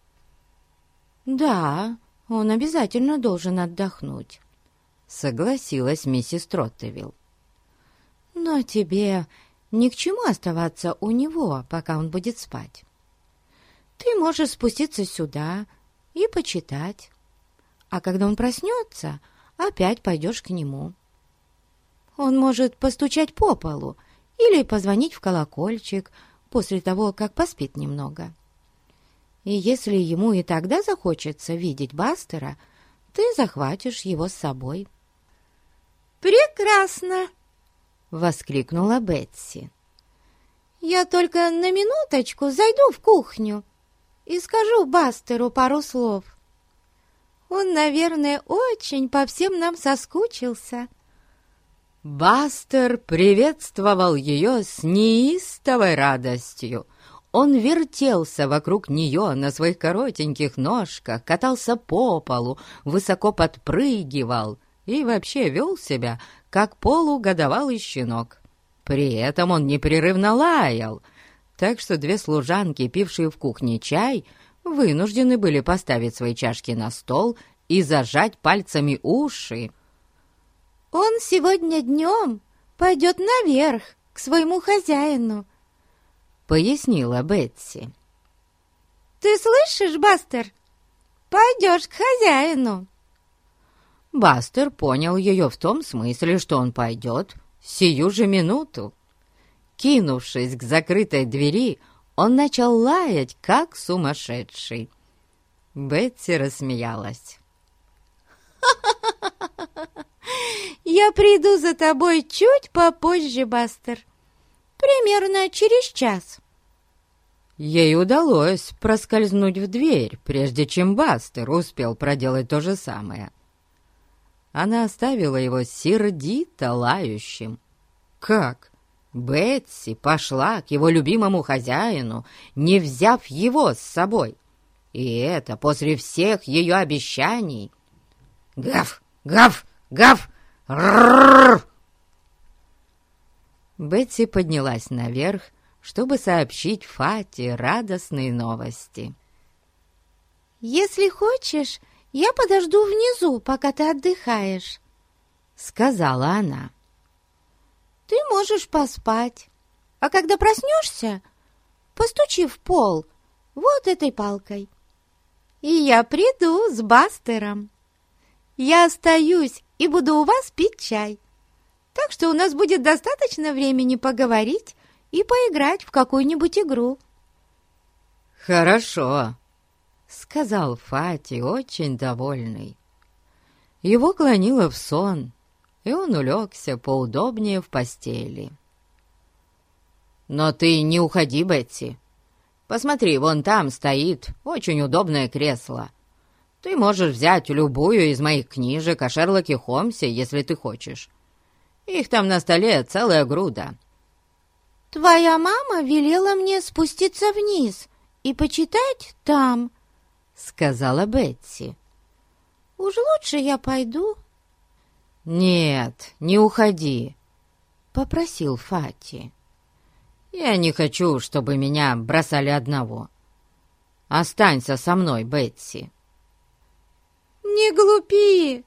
«Да, он обязательно должен отдохнуть», — согласилась миссис Троттевилл. «Но тебе ни к чему оставаться у него, пока он будет спать. Ты можешь спуститься сюда и почитать, а когда он проснется, опять пойдешь к нему. Он может постучать по полу или позвонить в колокольчик после того, как поспит немного. И если ему и тогда захочется видеть Бастера, ты захватишь его с собой». «Прекрасно!» — воскликнула Бетси. «Я только на минуточку зайду в кухню и скажу Бастеру пару слов. Он, наверное, очень по всем нам соскучился». Бастер приветствовал ее с неистовой радостью. Он вертелся вокруг нее на своих коротеньких ножках, катался по полу, высоко подпрыгивал и вообще вел себя, как полугодовалый щенок. При этом он непрерывно лаял, так что две служанки, пившие в кухне чай, вынуждены были поставить свои чашки на стол и зажать пальцами уши. «Он сегодня днем пойдет наверх к своему хозяину», — пояснила Бетси. «Ты слышишь, Бастер? Пойдешь к хозяину». Бастер понял ее в том смысле, что он пойдет сию же минуту. Кинувшись к закрытой двери, он начал лаять, как сумасшедший. Бетси рассмеялась. «Я приду за тобой чуть попозже, Бастер, примерно через час». Ей удалось проскользнуть в дверь, прежде чем Бастер успел проделать то же самое. Она оставила его сердито лающим. Как? Бетси пошла к его любимому хозяину, не взяв его с собой. И это после всех ее обещаний. «Гав! Гав! Гав! Рррррр!» Бетси поднялась наверх, чтобы сообщить Фати радостные новости. «Если хочешь, я подожду внизу, пока ты отдыхаешь», — сказала она. «Ты можешь поспать, а когда проснешься, постучи в пол вот этой палкой, и я приду с Бастером. Я остаюсь и буду у вас пить чай, так что у нас будет достаточно времени поговорить и поиграть в какую-нибудь игру». «Хорошо», — сказал Фати, очень довольный. Его клонило в сон, и он улегся поудобнее в постели. «Но ты не уходи, Бетси. Посмотри, вон там стоит очень удобное кресло. Ты можешь взять любую из моих книжек о Шерлоке Холмсе, если ты хочешь. Их там на столе целая груда». «Твоя мама велела мне спуститься вниз и почитать там», — сказала Бетси. «Уж лучше я пойду». «Нет, не уходи», — попросил Фати. «Я не хочу, чтобы меня бросали одного. Останься со мной, Бетси». «Не глупи!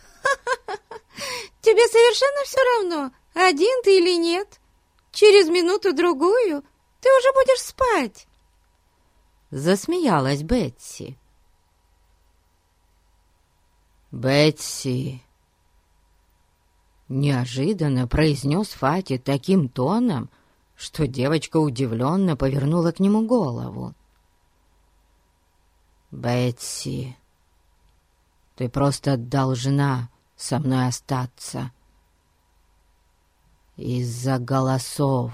Тебе совершенно все равно, один ты или нет. Через минуту-другую ты уже будешь спать». Засмеялась Бетси. «Бетси!» Неожиданно произнес Фати таким тоном, что девочка удивленно повернула к нему голову. «Бетси, ты просто должна со мной остаться. Из-за голосов».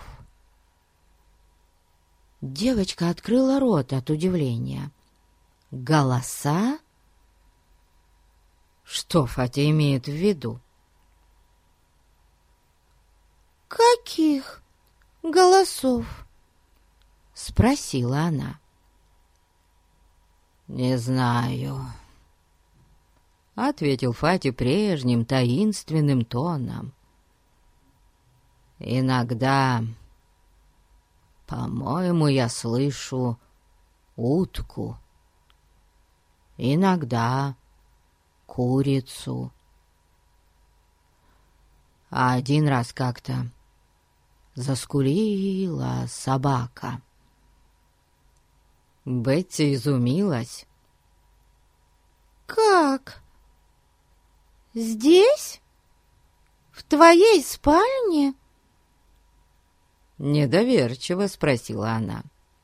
Девочка открыла рот от удивления. «Голоса?» Что Фати имеет в виду? «Каких голосов?» — спросила она. «Не знаю», — ответил Фати прежним таинственным тоном. «Иногда, по-моему, я слышу утку, иногда курицу, а один раз как-то заскулила собака». Бетси изумилась. «Как? Здесь? В твоей спальне?» Недоверчиво спросила она.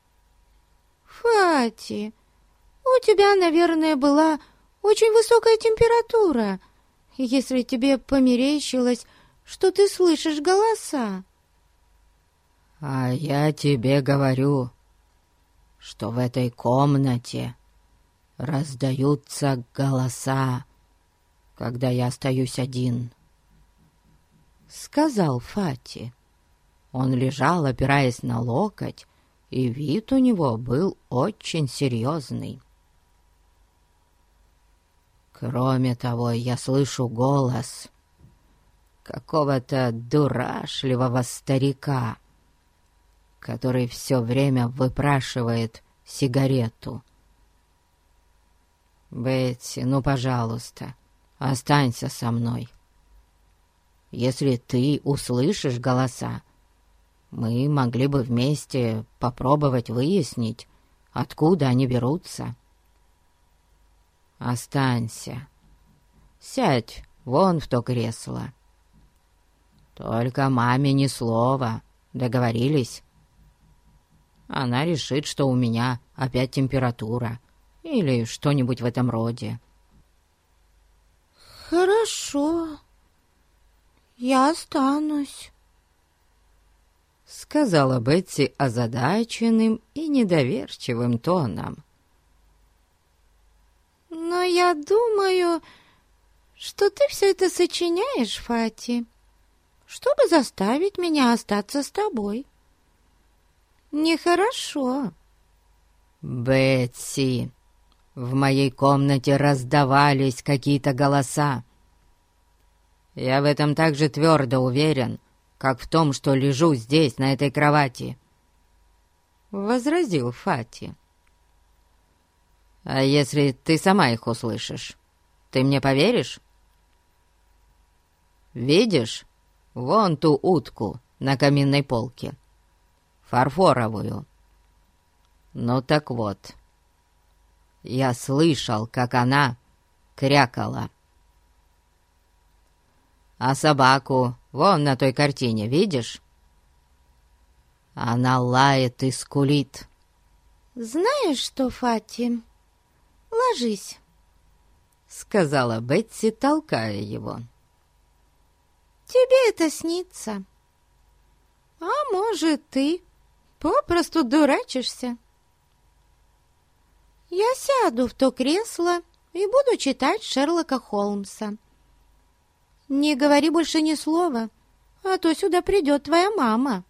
«Фати, у тебя, наверное, была очень высокая температура, если тебе померещилось, что ты слышишь голоса». «А я тебе говорю, что в этой комнате раздаются голоса, когда я остаюсь один», — сказал Фати. Он лежал, опираясь на локоть, и вид у него был очень серьезный. «Кроме того, я слышу голос какого-то дурашливого старика, который все время выпрашивает сигарету. Бетси, ну, пожалуйста, останься со мной. Если ты услышишь голоса, мы могли бы вместе попробовать выяснить, откуда они берутся. Останься. Сядь вон в то кресло. Только маме ни слова. Договорились? Она решит, что у меня опять температура или что-нибудь в этом роде». «Хорошо, я останусь», — сказала Бетси озадаченным и недоверчивым тоном. «Но я думаю, что ты все это сочиняешь, Фати, чтобы заставить меня остаться с тобой. Нехорошо». «Бетси, в моей комнате раздавались какие-то голоса. Я в этом так же твердо уверен, как в том, что лежу здесь, на этой кровати», — возразил Фати. «А если ты сама их услышишь, ты мне поверишь? Видишь вон ту утку на каминной полке, фарфоровую? Ну так вот, я слышал, как она крякала. А собаку вон на той картине, видишь? Она лает и скулит». «Знаешь что, Фати, ложись», — сказала Бетси, толкая его. «Тебе это снится. А может, ты попросту дурачишься. Я сяду в то кресло и буду читать Шерлока Холмса. Не говори больше ни слова, а то сюда придет твоя мама».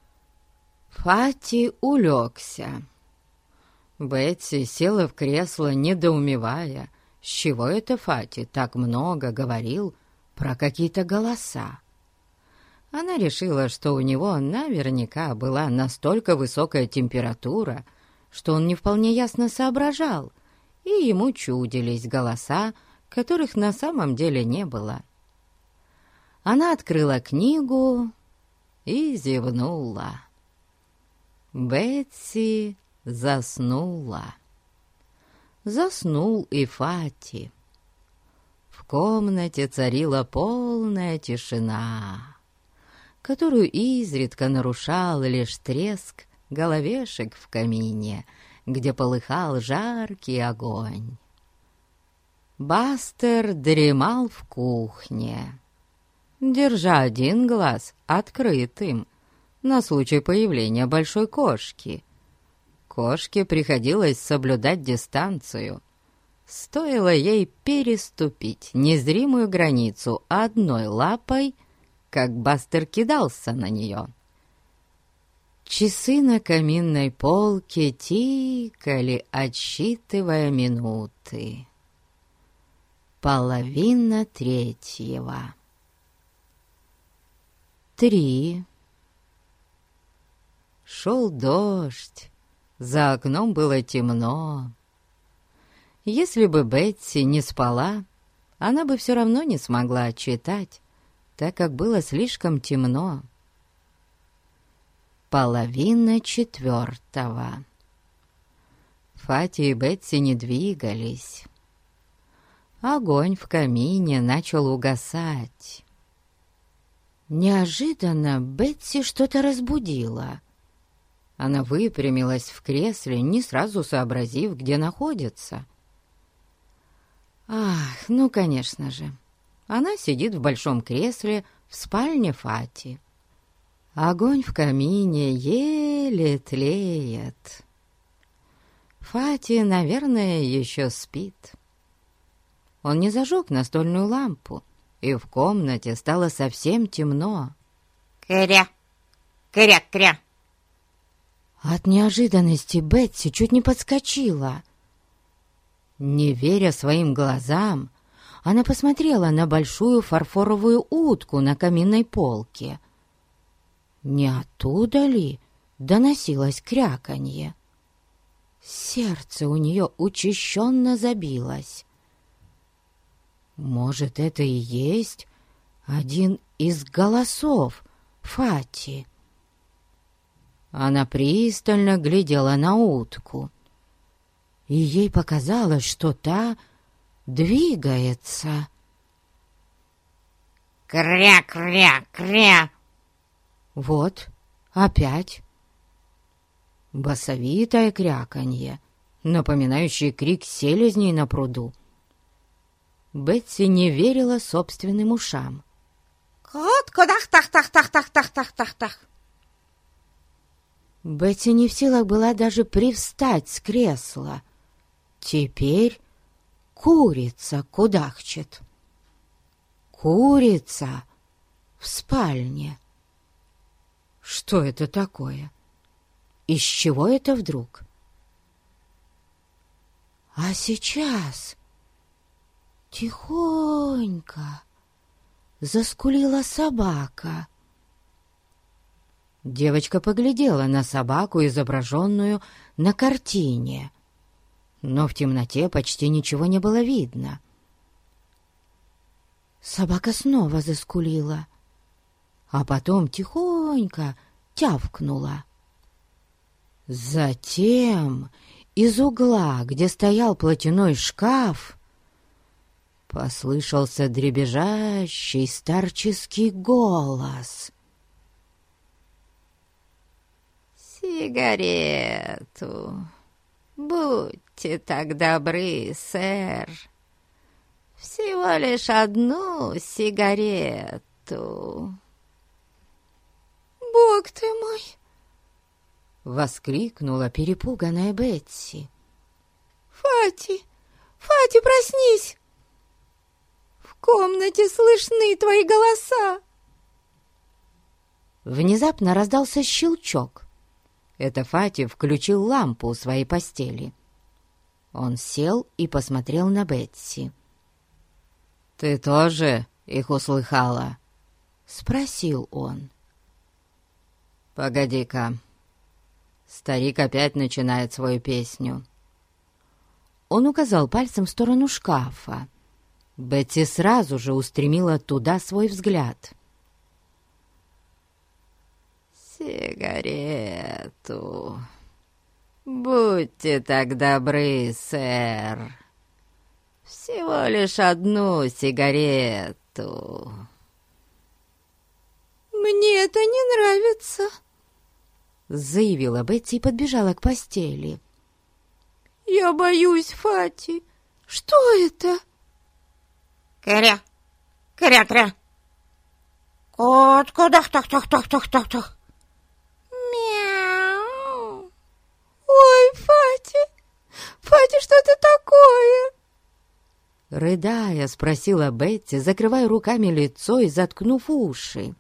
Фати улегся. Бетси села в кресло, недоумевая, с чего это Фати так много говорил про какие-то голоса. Она решила, что у него наверняка была настолько высокая температура, что он не вполне ясно соображал, и ему чудились голоса, которых на самом деле не было. Она открыла книгу и зевнула. Бетси заснула. Заснул и Фати. В комнате царила полная тишина, которую изредка нарушал лишь треск головешек в камине, где полыхал жаркий огонь. Бастер дремал в кухне, держа один глаз открытым на случай появления большой кошки. Кошке приходилось соблюдать дистанцию, Стоило ей переступить незримую границу одной лапой, как Бастер кидался на нее. Часы на каминной полке тикали, отсчитывая минуты. Половина третьего. Три. Шел дождь, за окном было темно. Если бы Бетси не спала, она бы все равно не смогла читать, так как было слишком темно. Половина четвертого. Фати и Бетси не двигались. Огонь в камине начал угасать. Неожиданно Бетси что-то разбудила. Она выпрямилась в кресле, не сразу сообразив, где находится. Ах, ну, конечно же, она сидит в большом кресле в спальне Фати. Огонь в камине еле тлеет. Фати, наверное, еще спит. Он не зажег настольную лампу, и в комнате стало совсем темно. «Кря! Кря-кря!» От неожиданности Бетси чуть не подскочила. Не веря своим глазам, она посмотрела на большую фарфоровую утку на каминной полке. Не оттуда ли доносилось кряканье? Сердце у нее учащенно забилось. Может, это и есть один из голосов Фати? Она пристально глядела на утку, и ей показалось, что та двигается. «Кря-кря-кря!» Вот, опять. Басовитое кряканье, напоминающее крик селезней на пруду. Бетси не верила собственным ушам. «Кот-кудах-тах-тах-тах-тах-тах-тах-тах!» Бетси не в силах была даже привстать с кресла. Теперь курица кудахчет. Курица в спальне. Что это такое? Из чего это вдруг? А сейчас тихонько заскулила собака. Девочка поглядела на собаку, изображенную на картине, но в темноте почти ничего не было видно. Собака снова заскулила, а потом тихонько тявкнула. Затем из угла, где стоял платяной шкаф, послышался дребезжащий старческий голос. «Сигарету, будьте так добры, сэр. Всего лишь одну сигарету». «Бог ты мой!» — воскликнула перепуганная Бетси. «Фати! Фати, проснись! В комнате слышны твои голоса!» Внезапно раздался щелчок. Это Фати включил лампу у своей постели. Он сел и посмотрел на Бетси. «Ты тоже их услыхала?» — спросил он. «Погоди-ка, старик опять начинает свою песню». Он указал пальцем в сторону шкафа. Бетси сразу же устремила туда свой взгляд. «Сигарету, будьте так добры, сэр. Всего лишь одну сигарету». «Мне это не нравится», — заявила Бетси и подбежала к постели. «Я боюсь, Фати. Что это?» «Кря, кря-кря. Кот-кудах-тах-тах-тах-тах-тах-тах. Мяу. Ой, Фати, Фати, что это такое?» рыдая, спросила Бетти, закрывая руками лицо и заткнув уши.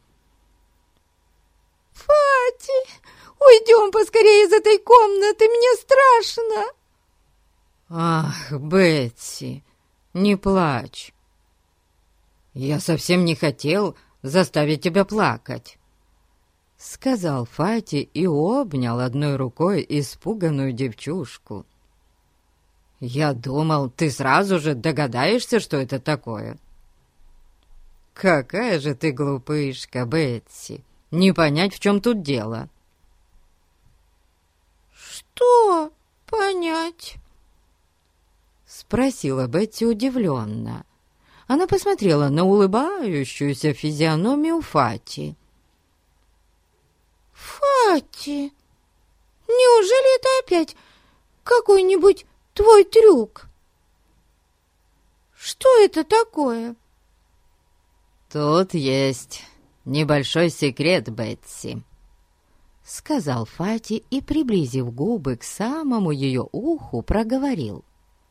«Фати, уйдем поскорее из этой комнаты, мне страшно!» «Ах, Бетти, не плачь! Я совсем не хотел заставить тебя плакать», — сказал Фати и обнял одной рукой испуганную девчушку. «Я думал, ты сразу же догадаешься, что это такое». «Какая же ты глупышка, Бетси! Не понять, в чем тут дело». «Что понять?» — спросила Бетти удивленно. Она посмотрела на улыбающуюся физиономию Фати. «Фати, неужели это опять какой-нибудь твой трюк? Что это такое?» «Тут есть небольшой секрет, Бетси», — сказал Фати и, приблизив губы к самому ее уху, проговорил.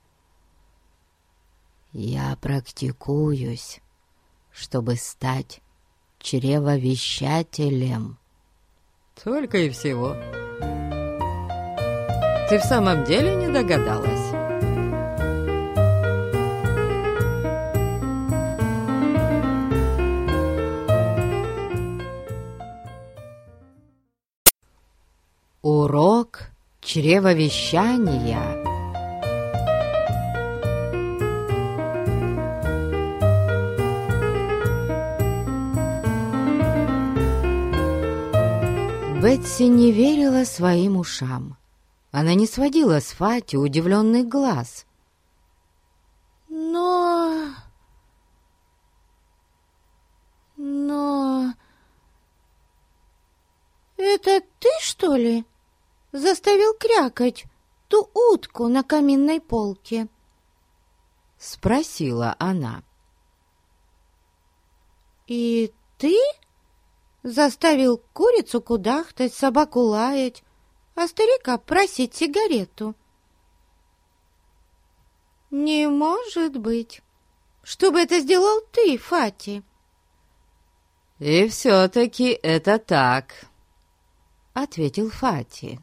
«Я практикуюсь, чтобы стать чревовещателем». «Только и всего. Ты в самом деле не догадалась?» Урок чревовещания. Бетси не верила своим ушам. Она не сводила с Фати удивленных глаз. «Но... но... это ты, что ли, заставил крякать ту утку на каминной полке?» — спросила она. «И ты заставил курицу кудахтать, собаку лаять, а старика просить сигарету?» «Не может быть, чтобы это сделал ты, Фати!» «И все-таки это так», — ответил Фати.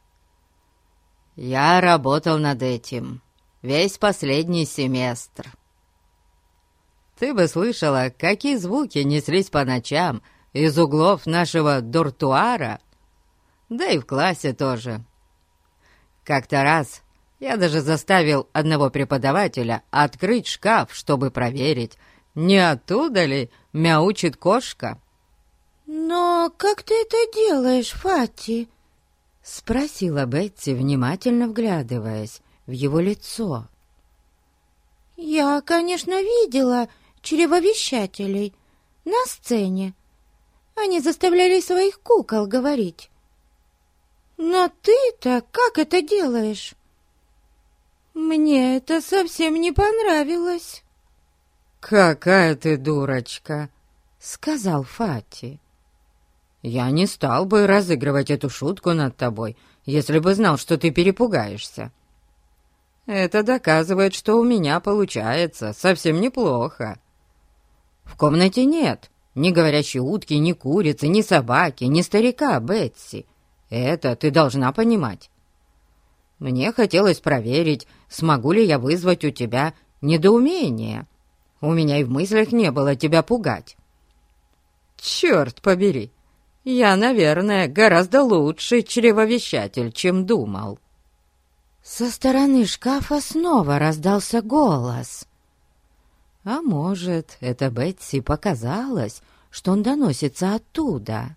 «Я работал над этим весь последний семестр. Ты бы слышала, какие звуки неслись по ночам из углов нашего дуртуара, да и в классе тоже. Как-то раз я даже заставил одного преподавателя открыть шкаф, чтобы проверить, не оттуда ли мяучит кошка». «Но как ты это делаешь, Фати?» — спросила Бетти, внимательно вглядываясь в его лицо. «Я, конечно, видела чревовещателей на сцене. Они заставляли своих кукол говорить. Но ты-то как это делаешь? Мне это совсем не понравилось». «Какая ты дурочка!» — сказал Фати. «Я не стал бы разыгрывать эту шутку над тобой, если бы знал, что ты перепугаешься. Это доказывает, что у меня получается совсем неплохо. В комнате нет ни говорящей утки, ни курицы, ни собаки, ни старика, Бетси. Это ты должна понимать. Мне хотелось проверить, смогу ли я вызвать у тебя недоумение. У меня и в мыслях не было тебя пугать. Черт побери, я, наверное, гораздо лучший чревовещатель, чем думал». Со стороны шкафа снова раздался голос. А может, это Бетси показалось, что он доносится оттуда.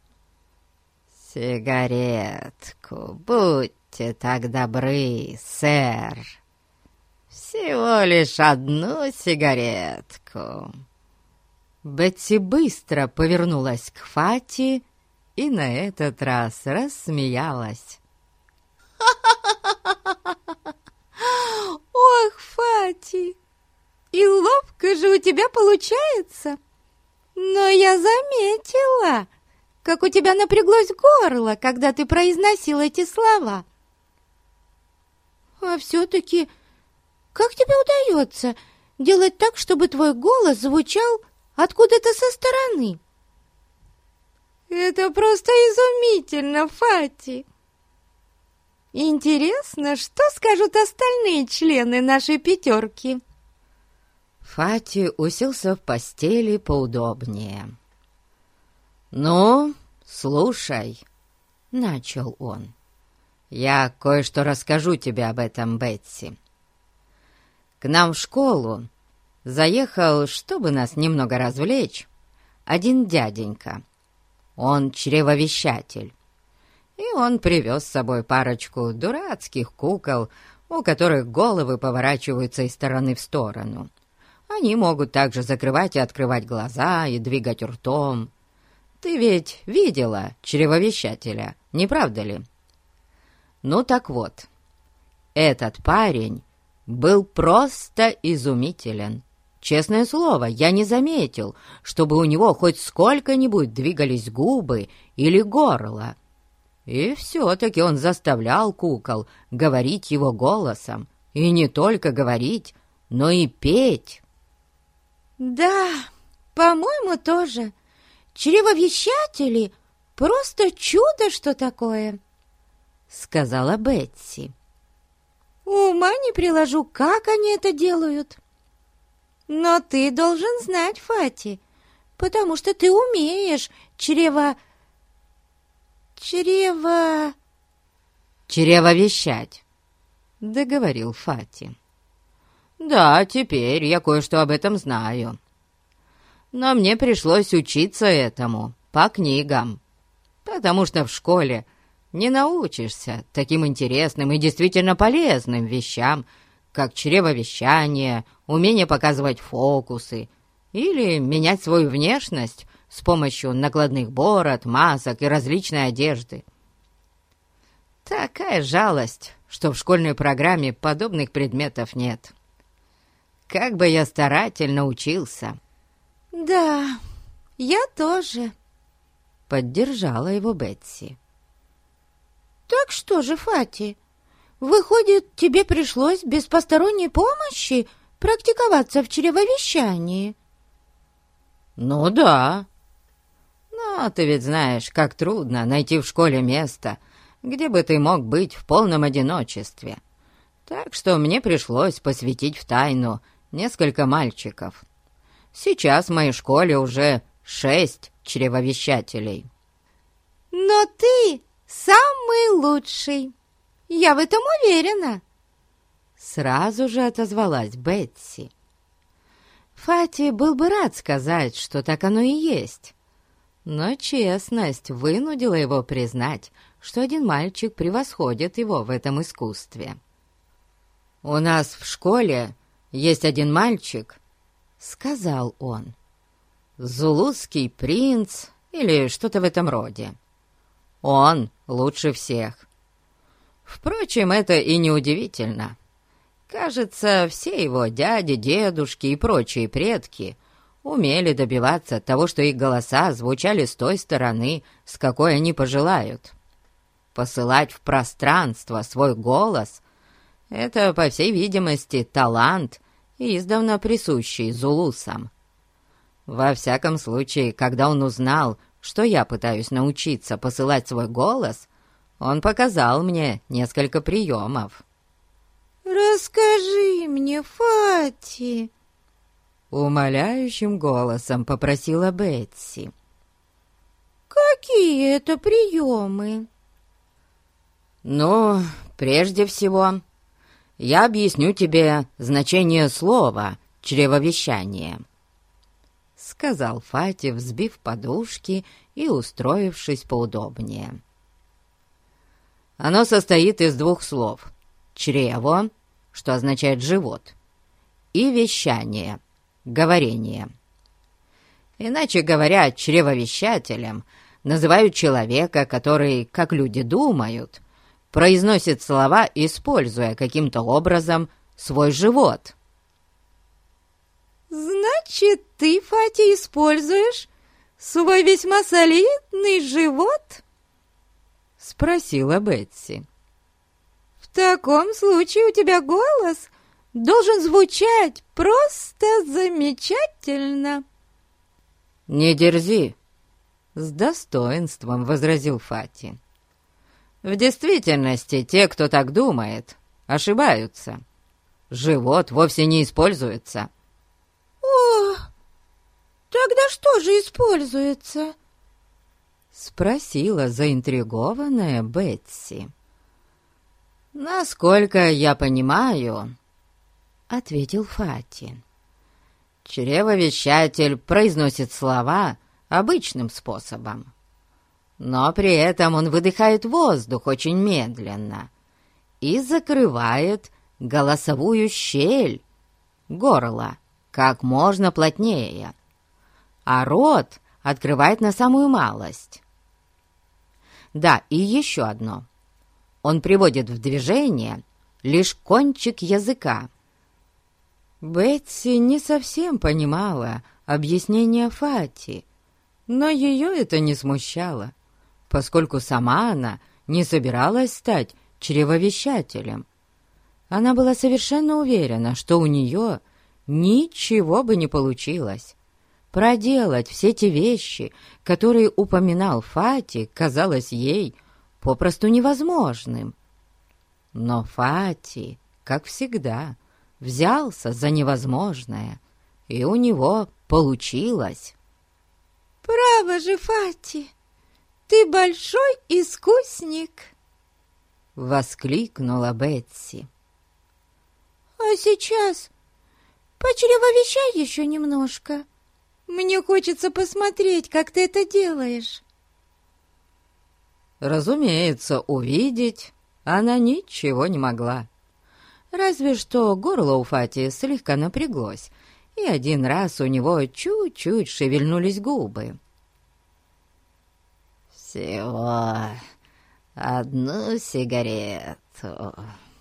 «Сигаретку, будьте так добры, сэр. Всего лишь одну сигаретку». Бетси быстро повернулась к Фати и на этот раз рассмеялась. «Ох, Фати, и ловко же у тебя получается! Но я заметила, как у тебя напряглось горло, когда ты произносил эти слова. А все-таки, как тебе удается делать так, чтобы твой голос звучал откуда-то со стороны. Это просто изумительно, Фати. Интересно, что скажут остальные члены нашей пятерки? Фати уселся в постели поудобнее. «Ну, слушай», — начал он, — «я кое-что расскажу тебе об этом, Бетси. К нам в школу заехал, чтобы нас немного развлечь, один дяденька. Он чревовещатель, и он привез с собой парочку дурацких кукол, у которых головы поворачиваются из стороны в сторону. Они могут также закрывать и открывать глаза и двигать ртом. Ты ведь видела чревовещателя, не правда ли? Ну так вот, этот парень был просто изумителен. Честное слово, я не заметил, чтобы у него хоть сколько-нибудь двигались губы или горло. И все-таки он заставлял кукол говорить его голосом. И не только говорить, но и петь. Да, по-моему, тоже. Чревовещатели — просто чудо, что такое, — сказала Бетси. Ума не приложу, как они это делают. Но ты должен знать, Фати, потому что ты умеешь чрево... чрево... «Чревовещать», — договорил Фати. «Да, теперь я кое-что об этом знаю. Но мне пришлось учиться этому по книгам, потому что в школе не научишься таким интересным и действительно полезным вещам, как чревовещание, умение показывать фокусы или менять свою внешность с помощью накладных бород, масок и различной одежды. Такая жалость, что в школьной программе подобных предметов нет. Как бы я старательно учился!» «Да, я тоже», — поддержала его Бетси. «Так что же, Фати, выходит, тебе пришлось без посторонней помощи практиковаться в чревовещании?» «Ну да. Но ты ведь знаешь, как трудно найти в школе место, где бы ты мог быть в полном одиночестве. Так что мне пришлось посвятить в тайну несколько мальчиков. Сейчас в моей школе уже шесть чревовещателей». «Но ты самый лучший, я в этом уверена», — сразу же отозвалась Бетси. Фати был бы рад сказать, что так оно и есть, но честность вынудила его признать, что один мальчик превосходит его в этом искусстве. «У нас в школе есть один мальчик», — сказал он, — «зулузский принц или что-то в этом роде. Он лучше всех. Впрочем, это и не удивительно. Кажется, все его дяди, дедушки и прочие предки умели добиваться того, что их голоса звучали с той стороны, с какой они пожелают. Посылать в пространство свой голос — это, по всей видимости, талант, издавна присущий зулусам. Во всяком случае, когда он узнал, что я пытаюсь научиться посылать свой голос, он показал мне несколько приемов». «Расскажи мне, Фати», — умоляющим голосом попросила Бетси. «Какие это приемы?» «Ну, прежде всего, я объясню тебе значение слова «чревовещание», — сказал Фати, взбив подушки и устроившись поудобнее. Оно состоит из двух слов: «чрево», что означает «живот», и «вещание», «говорение». Иначе говоря, чревовещателем называют человека, который, как люди думают, произносит слова, используя каким-то образом свой живот. «Значит, ты, Фати, используешь свой весьма солидный живот?» — спросила Бетси. «В таком случае у тебя голос должен звучать просто замечательно». «Не дерзи!» — с достоинством возразил Фати. «В действительности, те, кто так думает, ошибаются. Живот вовсе не используется». «О, тогда что же используется?» — спросила заинтригованная Бетси. «Насколько я понимаю, — ответил Фати, — чревовещатель произносит слова обычным способом, но при этом он выдыхает воздух очень медленно и закрывает голосовую щель горла как можно плотнее, а рот открывает на самую малость. Да, и еще одно. Он приводит в движение лишь кончик языка». Бетси не совсем понимала объяснение Фати, но ее это не смущало, поскольку сама она не собиралась стать чревовещателем. Она была совершенно уверена, что у нее ничего бы не получилось. Проделать все те вещи, которые упоминал Фати, казалось ей попросту невозможным. Но Фати, как всегда, взялся за невозможное, и у него получилось. «Право же, Фати, ты большой искусник!» — воскликнула Бетси. «А сейчас почревовещай еще немножко. Мне хочется посмотреть, как ты это делаешь». Разумеется, увидеть она ничего не могла. Разве что горло у Фати слегка напряглось, и один раз у него чуть-чуть шевельнулись губы. «Всего одну сигарету,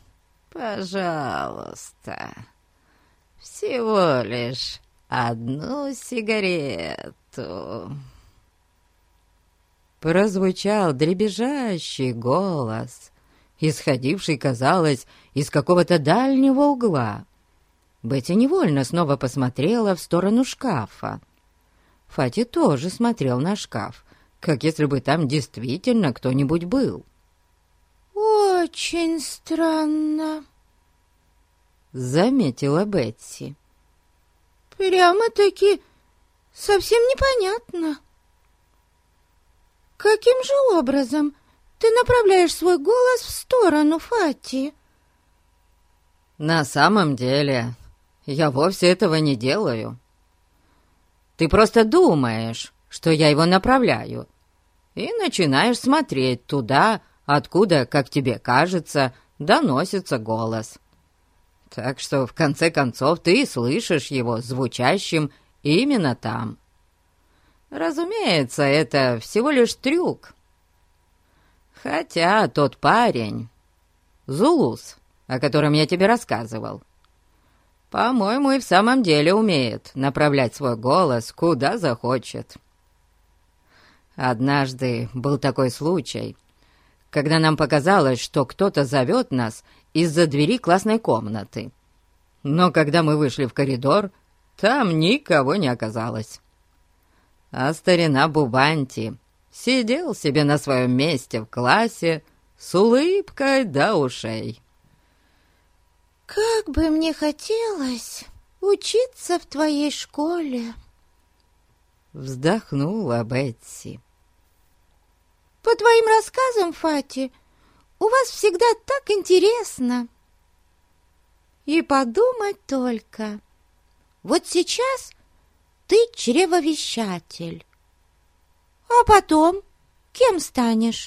пожалуйста, всего лишь одну сигарету». Прозвучал дребезжащий голос, исходивший, казалось, из какого-то дальнего угла. Бетти невольно снова посмотрела в сторону шкафа. Фати тоже смотрел на шкаф, как если бы там действительно кто-нибудь был. «Очень странно», — заметила Бетси. «Прямо-таки совсем непонятно. Каким же образом ты направляешь свой голос в сторону Фати?» «На самом деле, я вовсе этого не делаю. Ты просто думаешь, что я его направляю, и начинаешь смотреть туда, откуда, как тебе кажется, доносится голос. Так что, в конце концов, ты и слышишь его звучащим именно там. Разумеется, это всего лишь трюк. Хотя тот парень, Зулус, о котором я тебе рассказывал, по-моему, и в самом деле умеет направлять свой голос куда захочет. Однажды был такой случай, когда нам показалось, что кто-то зовет нас из-за двери классной комнаты. Но когда мы вышли в коридор, там никого не оказалось. А старина Бубанти сидел себе на своем месте в классе с улыбкой до ушей. «Как бы мне хотелось учиться в твоей школе!» Вздохнула Бетси. «По твоим рассказам, Фати, у вас всегда так интересно. И подумать только, вот сейчас ты чревовещатель, а потом кем станешь?»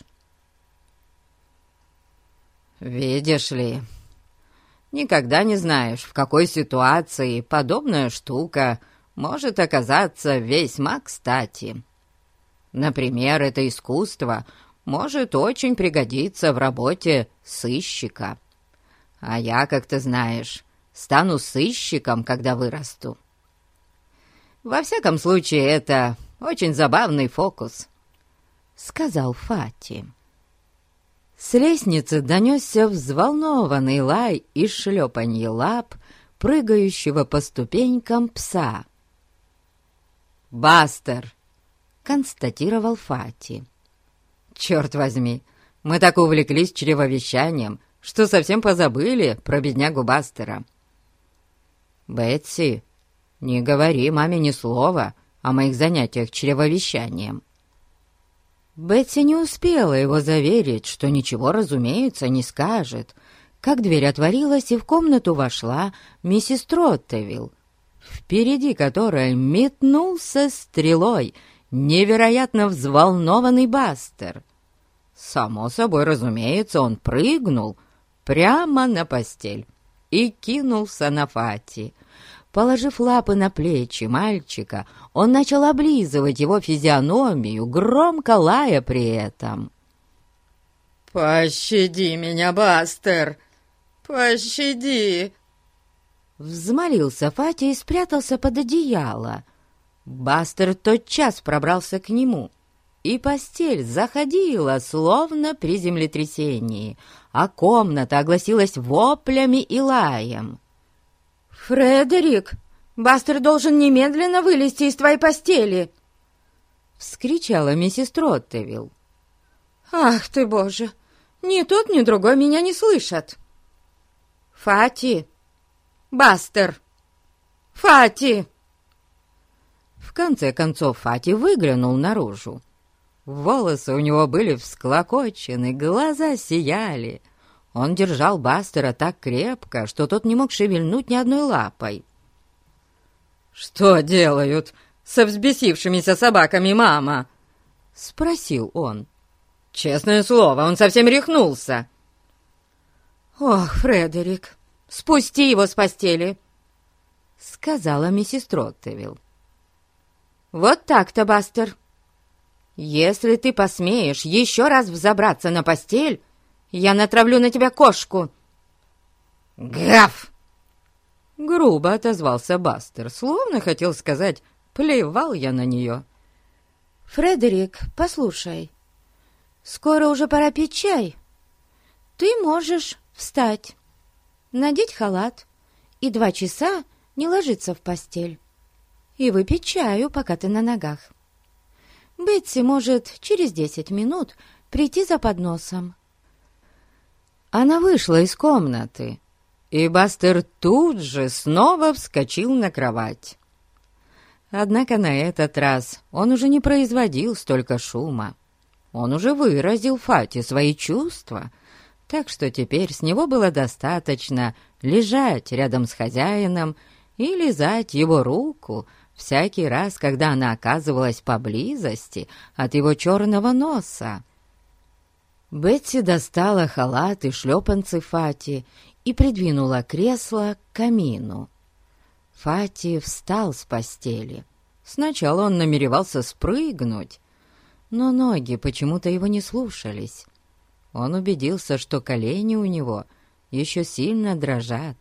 «Видишь ли, никогда не знаешь, в какой ситуации подобная штука может оказаться весьма кстати. Например, это искусство может очень пригодиться в работе сыщика. А я, как ты знаешь, стану сыщиком, когда вырасту. Во всяком случае, это очень забавный фокус», — сказал Фати. С лестницы донесся взволнованный лай и шлепанье лап, прыгающего по ступенькам пса. «Бастер!» — констатировал Фати. «Черт возьми, мы так увлеклись чревовещанием, что совсем позабыли про беднягу Бастера. Бетси, не говори маме ни слова о моих занятиях чревовещанием». Бетси не успела его заверить, что ничего, разумеется, не скажет, как дверь отворилась, и в комнату вошла миссис Троттевилл, впереди которой метнулся стрелой невероятно взволнованный Бастер. Само собой, разумеется, он прыгнул прямо на постель и кинулся на Фати. Положив лапы на плечи мальчика, он начал облизывать его физиономию, громко лая при этом. «Пощади меня, Бастер! Пощади!» Взмолился Фати и спрятался под одеяло. Бастер тотчас пробрался к нему, и постель заходила, словно при землетрясении, а комната огласилась воплями и лаем. «Фредерик, Бастер должен немедленно вылезти из твоей постели!» — вскричала миссис Троттевилл. «Ах ты, Боже! Ни тот, ни другой меня не слышат!» «Фати! Бастер! Фати!» В конце концов Фати выглянул наружу. Волосы у него были всклокочены, глаза сияли. Он держал Бастера так крепко, что тот не мог шевельнуть ни одной лапой. «Что делают со взбесившимися собаками, мама?» — спросил он. «Честное слово, он совсем рехнулся». «Ох, Фредерик, спусти его с постели!» — сказала миссис Троттевилл. «Вот так-то, Бастер. Если ты посмеешь еще раз взобраться на постель, я натравлю на тебя кошку!» «Гав!» Грубо отозвался Бастер, словно хотел сказать: «Плевал я на нее». «Фредерик, послушай, скоро уже пора пить чай. Ты можешь встать, надеть халат и два часа не ложиться в постель и выпить чаю, пока ты на ногах. Бетси может через десять минут прийти за подносом». Она вышла из комнаты, и Бастер тут же снова вскочил на кровать. Однако на этот раз он уже не производил столько шума. Он уже выразил Фати свои чувства, так что теперь с него было достаточно лежать рядом с хозяином и лизать его руку всякий раз, когда она оказывалась поблизости от его черного носа. Бетси достала халат и шлепанцы Фати и придвинула кресло к камину. Фати встал с постели. Сначала он намеревался спрыгнуть, но ноги почему-то его не слушались. Он убедился, что колени у него еще сильно дрожат.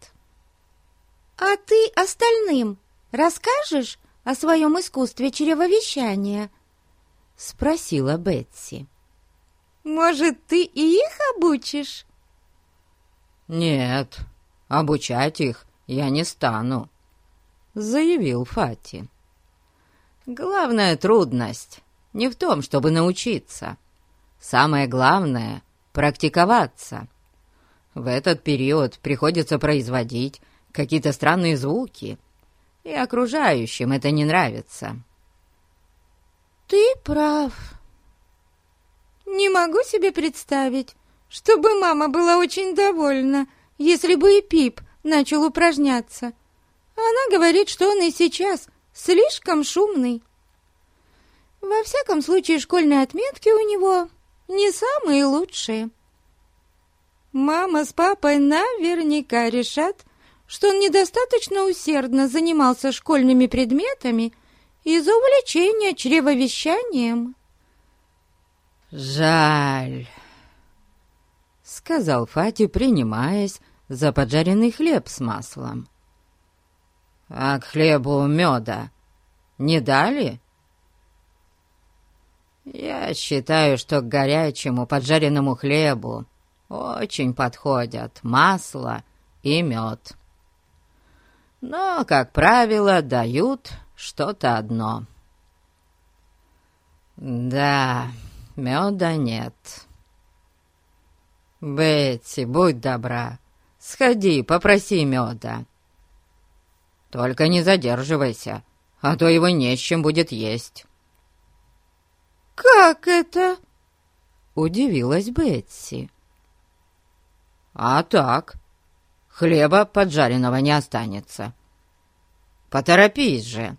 «А ты остальным расскажешь о своем искусстве чревовещания?» — спросила Бетси. «Может, ты и их обучишь?» «Нет, обучать их я не стану», — заявил Фати. «Главная трудность не в том, чтобы научиться. Самое главное — практиковаться. В этот период приходится производить какие-то странные звуки, и окружающим это не нравится». «Ты прав. Не могу себе представить, чтобы мама была очень довольна, если бы и Пип начал упражняться. Она говорит, что он и сейчас слишком шумный. Во всяком случае, школьные отметки у него не самые лучшие. Мама с папой наверняка решат, что он недостаточно усердно занимался школьными предметами из-за увлечения чревовещанием». «Жаль», — сказал Фати, принимаясь за поджаренный хлеб с маслом. «А к хлебу меда не дали?» Я считаю, что к горячему поджаренному хлебу очень подходят масло и мед. Но, как правило, дают что-то одно. Да, меда нет. Бетси, будь добра, сходи, попроси меда. Только не задерживайся, а то его не с чем будет есть». «Как это?» — удивилась Бетси. «А так, хлеба поджаренного не останется. Поторопись же».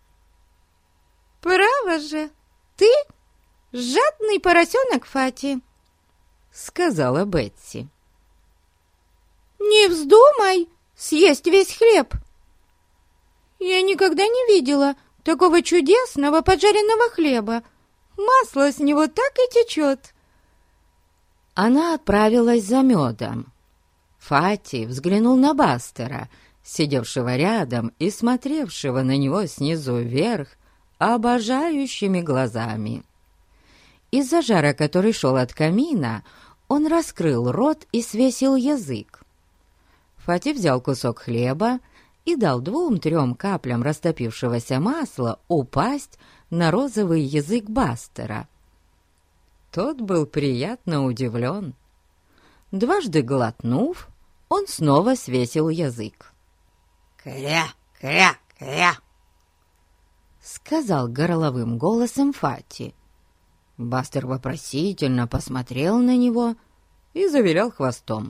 «Право же, ты жадный поросенок, Фати», — сказала Бетси. «Не вздумай съесть весь хлеб. Я никогда не видела такого чудесного поджаренного хлеба. Масло с него так и течет». Она отправилась за медом. Фати взглянул на Бастера, сидевшего рядом и смотревшего на него снизу вверх обожающими глазами. Из-за жара, который шел от камина, он раскрыл рот и свесил язык. Фати взял кусок хлеба и дал двум-трем каплям растопившегося масла упасть на розовый язык Бастера. Тот был приятно удивлен. Дважды глотнув, он снова свесил язык. «Кря, кря, кря!» — сказал горловым голосом Фати. Бастер вопросительно посмотрел на него и завилял хвостом.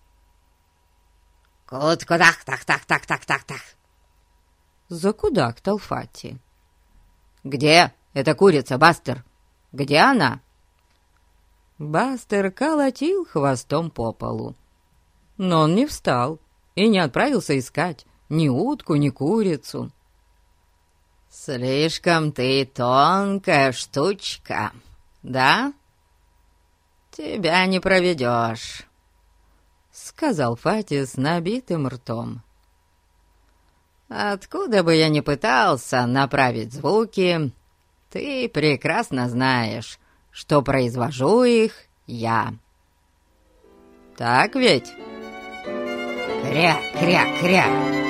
«Кут-кудах-тах-тах-тах-тах-тах-тах!» — закудахтал Фати. «Где эта курица, Бастер? Где она?» Бастер колотил хвостом по полу. Но он не встал и не отправился искать ни утку, ни курицу. «Слишком ты тонкая штучка, да? Тебя не проведешь», — сказал Фати с набитым ртом. «Откуда бы я ни пытался направить звуки, ты прекрасно знаешь, что произвожу их я. Так ведь?» «Кря, кря, кря!»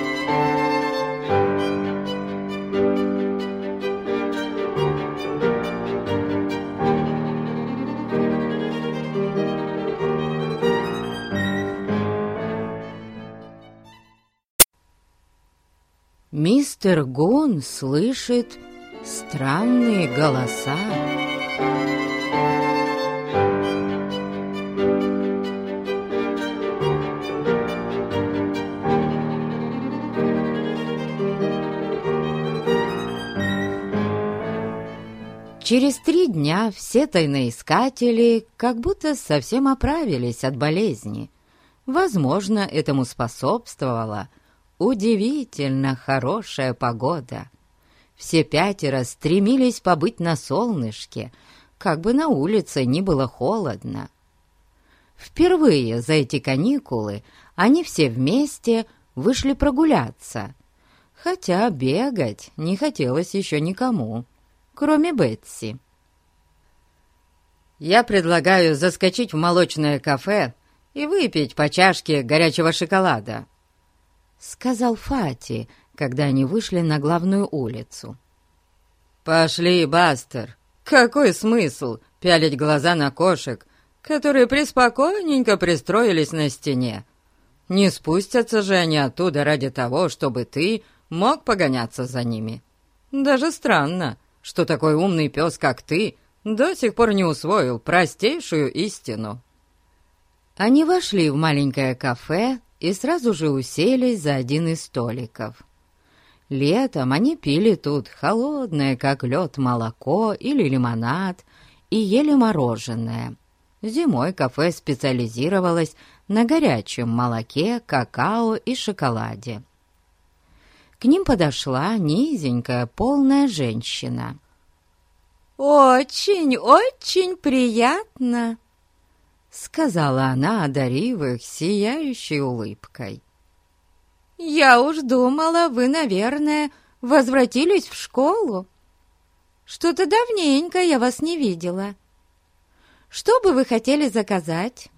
Мистер Гун слышит странные голоса. Через три дня все тайноискатели как будто совсем оправились от болезни. Возможно, этому способствовала удивительно хорошая погода. Все пятеро стремились побыть на солнышке, как бы на улице ни было холодно. Впервые за эти каникулы они все вместе вышли прогуляться, хотя бегать не хотелось еще никому, кроме Бетси. «Я предлагаю заскочить в молочное кафе и выпить по чашке горячего шоколада», — сказал Фати, когда они вышли на главную улицу. «Пошли, Бастер, какой смысл пялить глаза на кошек, которые преспокойненько пристроились на стене? Не спустятся же они оттуда ради того, чтобы ты мог погоняться за ними. Даже странно, что такой умный пес, как ты, до сих пор не усвоил простейшую истину». Они вошли в маленькое кафе и сразу же уселись за один из столиков. Летом они пили тут холодное, как лед, молоко или лимонад и ели мороженое. Зимой кафе специализировалось на горячем молоке, какао и шоколаде. К ним подошла низенькая, полная женщина. «Очень, очень приятно», — сказала она, одарив их сияющей улыбкой. «Я уж думала, вы, наверное, возвратились в школу». Что-то давненько я вас не видела. Что бы вы хотели заказать?»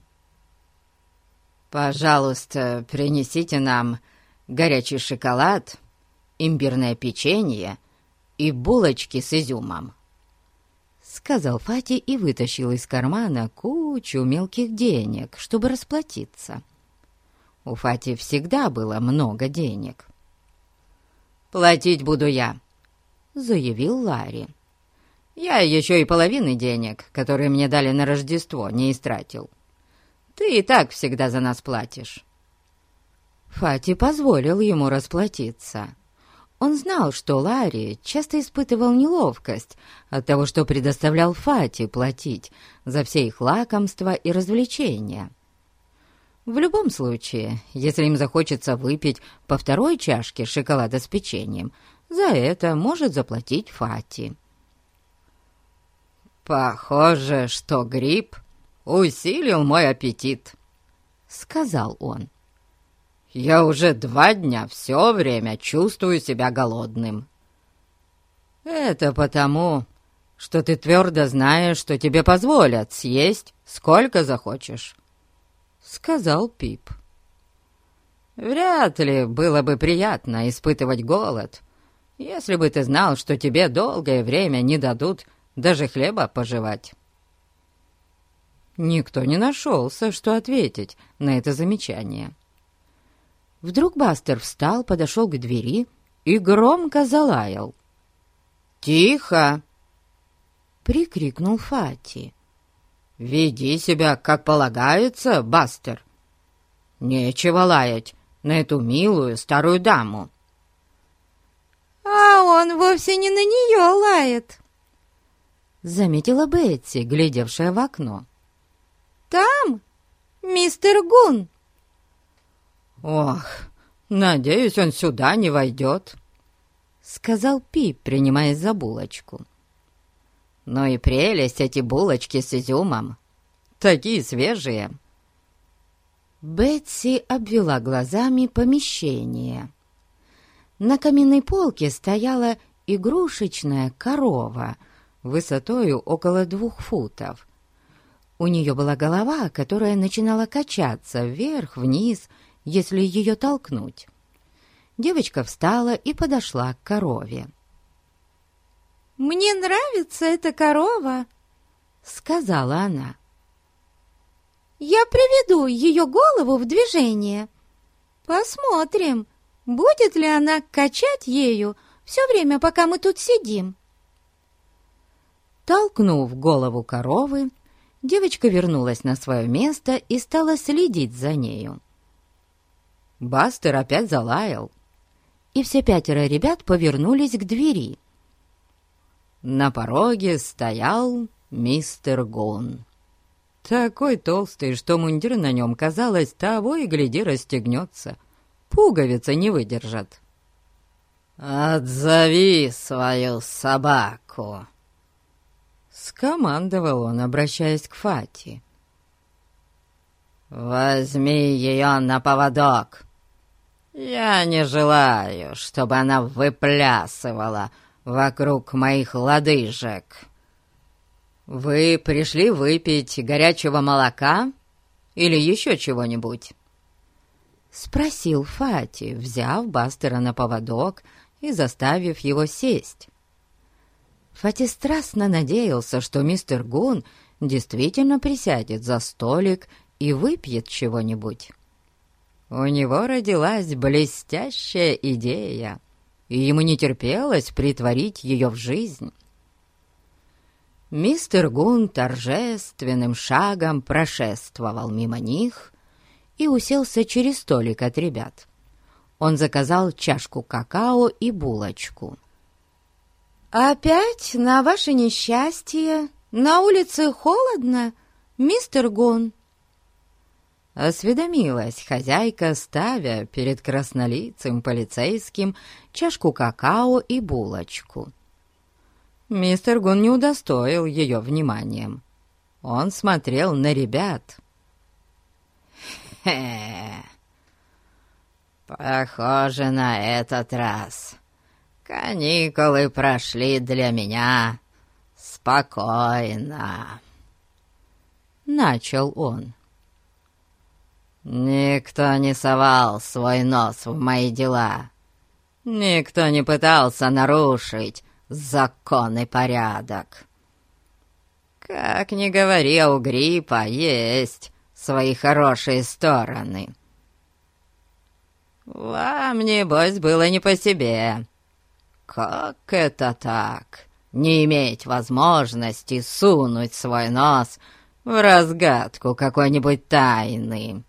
«Пожалуйста, принесите нам горячий шоколад, имбирное печенье и булочки с изюмом», — сказал Фати и вытащил из кармана кучу мелких денег, чтобы расплатиться. У Фати всегда было много денег. «Платить буду я», — заявил Ларри. «Я еще и половины денег, которые мне дали на Рождество, не истратил. Ты и так всегда за нас платишь». Фати позволил ему расплатиться. Он знал, что Ларри часто испытывал неловкость от того, что предоставлял Фати платить за все их лакомства и развлечения. В любом случае, если им захочется выпить по второй чашке шоколада с печеньем, за это может заплатить Фати. «Похоже, что грипп усилил мой аппетит», — сказал он. «Я уже два дня все время чувствую себя голодным». «Это потому, что ты твердо знаешь, что тебе позволят съесть сколько захочешь», — сказал Пип. «Вряд ли было бы приятно испытывать голод, если бы ты знал, что тебе долгое время не дадут даже хлеба пожевать». Никто не нашелся, что ответить на это замечание. Вдруг Бастер встал, подошел к двери и громко залаял. «Тихо!» — прикрикнул Фати. «Веди себя, как полагается, Бастер. Нечего лаять на эту милую старую даму». «А он вовсе не на нее лает», — заметила Бетси, глядевшая в окно. «Там мистер Гун». «Ох, надеюсь, он сюда не войдет», — сказал Пип, принимаясь за булочку. «Ну и прелесть эти булочки с изюмом, такие свежие». Бетси обвела глазами помещение. На каминной полке стояла игрушечная корова высотою около двух футов. У нее была голова, которая начинала качаться вверх-вниз, если ее толкнуть. Девочка встала и подошла к корове. «Мне нравится эта корова», — сказала она. «Я приведу ее голову в движение. Посмотрим, будет ли она качать ею все время, пока мы тут сидим». Толкнув голову коровы, девочка вернулась на свое место и стала следить за нею. Бастер опять залаял, и все пятеро ребят повернулись к двери. На пороге стоял мистер Гун. Такой толстый, что мундир на нем, казалось, того и гляди расстегнется. Пуговицы не выдержат. «Отзови свою собаку!» — скомандовал он, обращаясь к Фати. «Возьми ее на поводок. Я не желаю, чтобы она выплясывала вокруг моих лодыжек. Вы пришли выпить горячего молока или еще чего-нибудь?» — спросил Фати, взяв Бастера на поводок и заставив его сесть. Фати страстно надеялся, что мистер Гун действительно присядет за столик и выпьет чего-нибудь. У него родилась блестящая идея, и ему не терпелось притворить ее в жизнь. Мистер Гун торжественным шагом прошествовал мимо них и уселся через столик от ребят. Он заказал чашку какао и булочку. «Опять на ваше несчастье на улице холодно, мистер Гун?» — осведомилась хозяйка, ставя перед краснолицым полицейским чашку какао и булочку. Мистер Гун не удостоил ее вниманием. Он смотрел на ребят. «Хе, похоже, на этот раз каникулы прошли для меня спокойно», — начал он. «Никто не совал свой нос в мои дела, никто не пытался нарушить закон и порядок. Как ни говори, у гриппа есть свои хорошие стороны. Вам, небось, было не по себе. Как это так, не иметь возможности сунуть свой нос в разгадку какой-нибудь тайны?»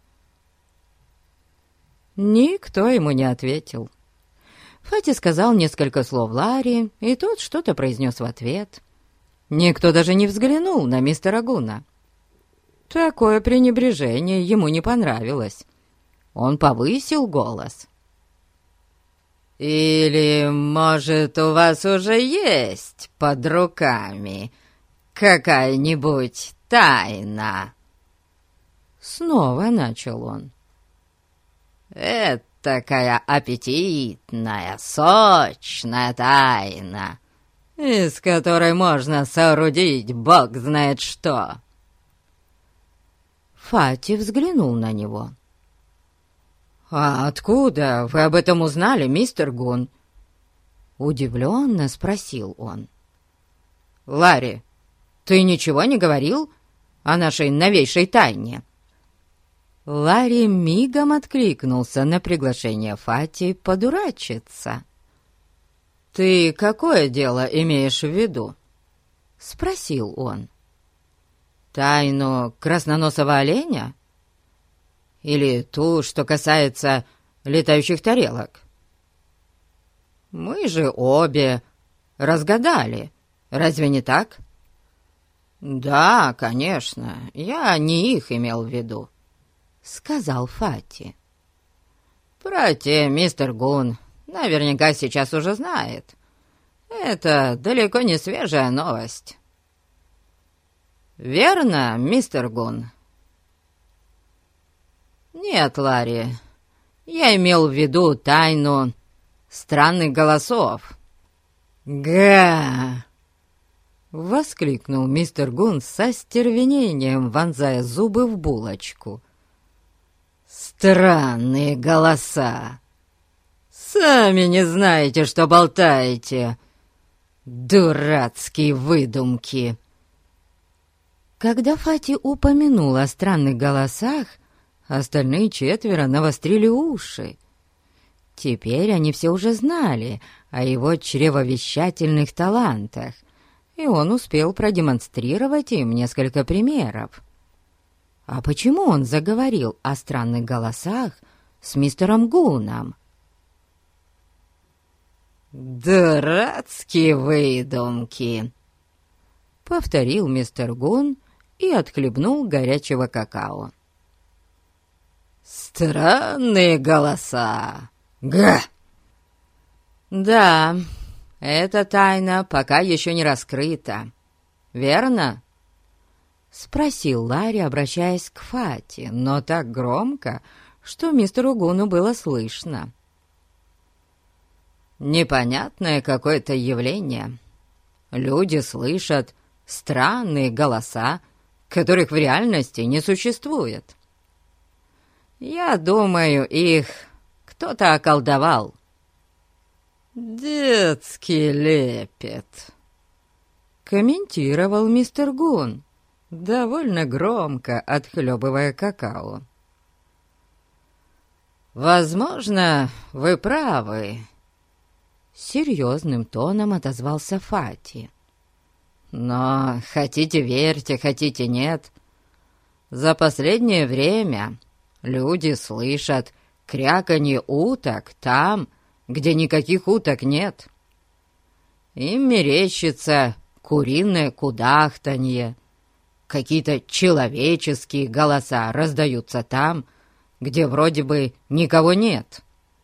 Никто ему не ответил. Фати сказал несколько слов Ларри, и тот что-то произнес в ответ. Никто даже не взглянул на мистера Гуна. Такое пренебрежение ему не понравилось. Он повысил голос. «Или, может, у вас уже есть под руками какая-нибудь тайна?» Снова начал он. «Этакая аппетитная, сочная тайна, из которой можно соорудить бог знает что». Фати взглянул на него. «А откуда вы об этом узнали, мистер Гун?» Удивленно спросил он. «Ларри, ты ничего не говорил о нашей новейшей тайне?» Ларри мигом откликнулся на приглашение Фати подурачиться. «Ты какое дело имеешь в виду?» — спросил он. «Тайну красноносого оленя? Или ту, что касается летающих тарелок? Мы же обе разгадали, разве не так?» «Да, конечно, я не их имел в виду», — сказал Фати. «Про те мистер Гун наверняка сейчас уже знает. Это далеко не свежая новость. Верно, мистер Гун?» «Нет, Ларри, я имел в виду тайну странных голосов». «Га!» — воскликнул мистер Гун со стервенением, вонзая зубы в булочку. «Странные голоса! Сами не знаете, что болтаете! Дурацкие выдумки!» Когда Фати упомянул о странных голосах, остальные четверо навострили уши. Теперь они все уже знали о его чревовещательных талантах, и он успел продемонстрировать им несколько примеров. А почему он заговорил о странных голосах с мистером Гуном? «Дурацкие выдумки!» — повторил мистер Гун и отхлебнул горячего какао. «Странные голоса! Га!» «Да, эта тайна пока еще не раскрыта, верно?» — спросил Ларри, обращаясь к Фати, но так громко, что мистеру Гуну было слышно. «Непонятное какое-то явление. Люди слышат странные голоса, которых в реальности не существует. Я думаю, их кто-то околдовал». «Детский лепет», — комментировал мистер Гун, довольно громко отхлебывая какао. «Возможно, вы правы», — серьезным тоном отозвался Фати. «Но хотите верьте, хотите нет, за последнее время люди слышат кряканье уток там, где никаких уток нет. Им мерещится куриное кудахтанье, какие-то человеческие голоса раздаются там, где вроде бы никого нет».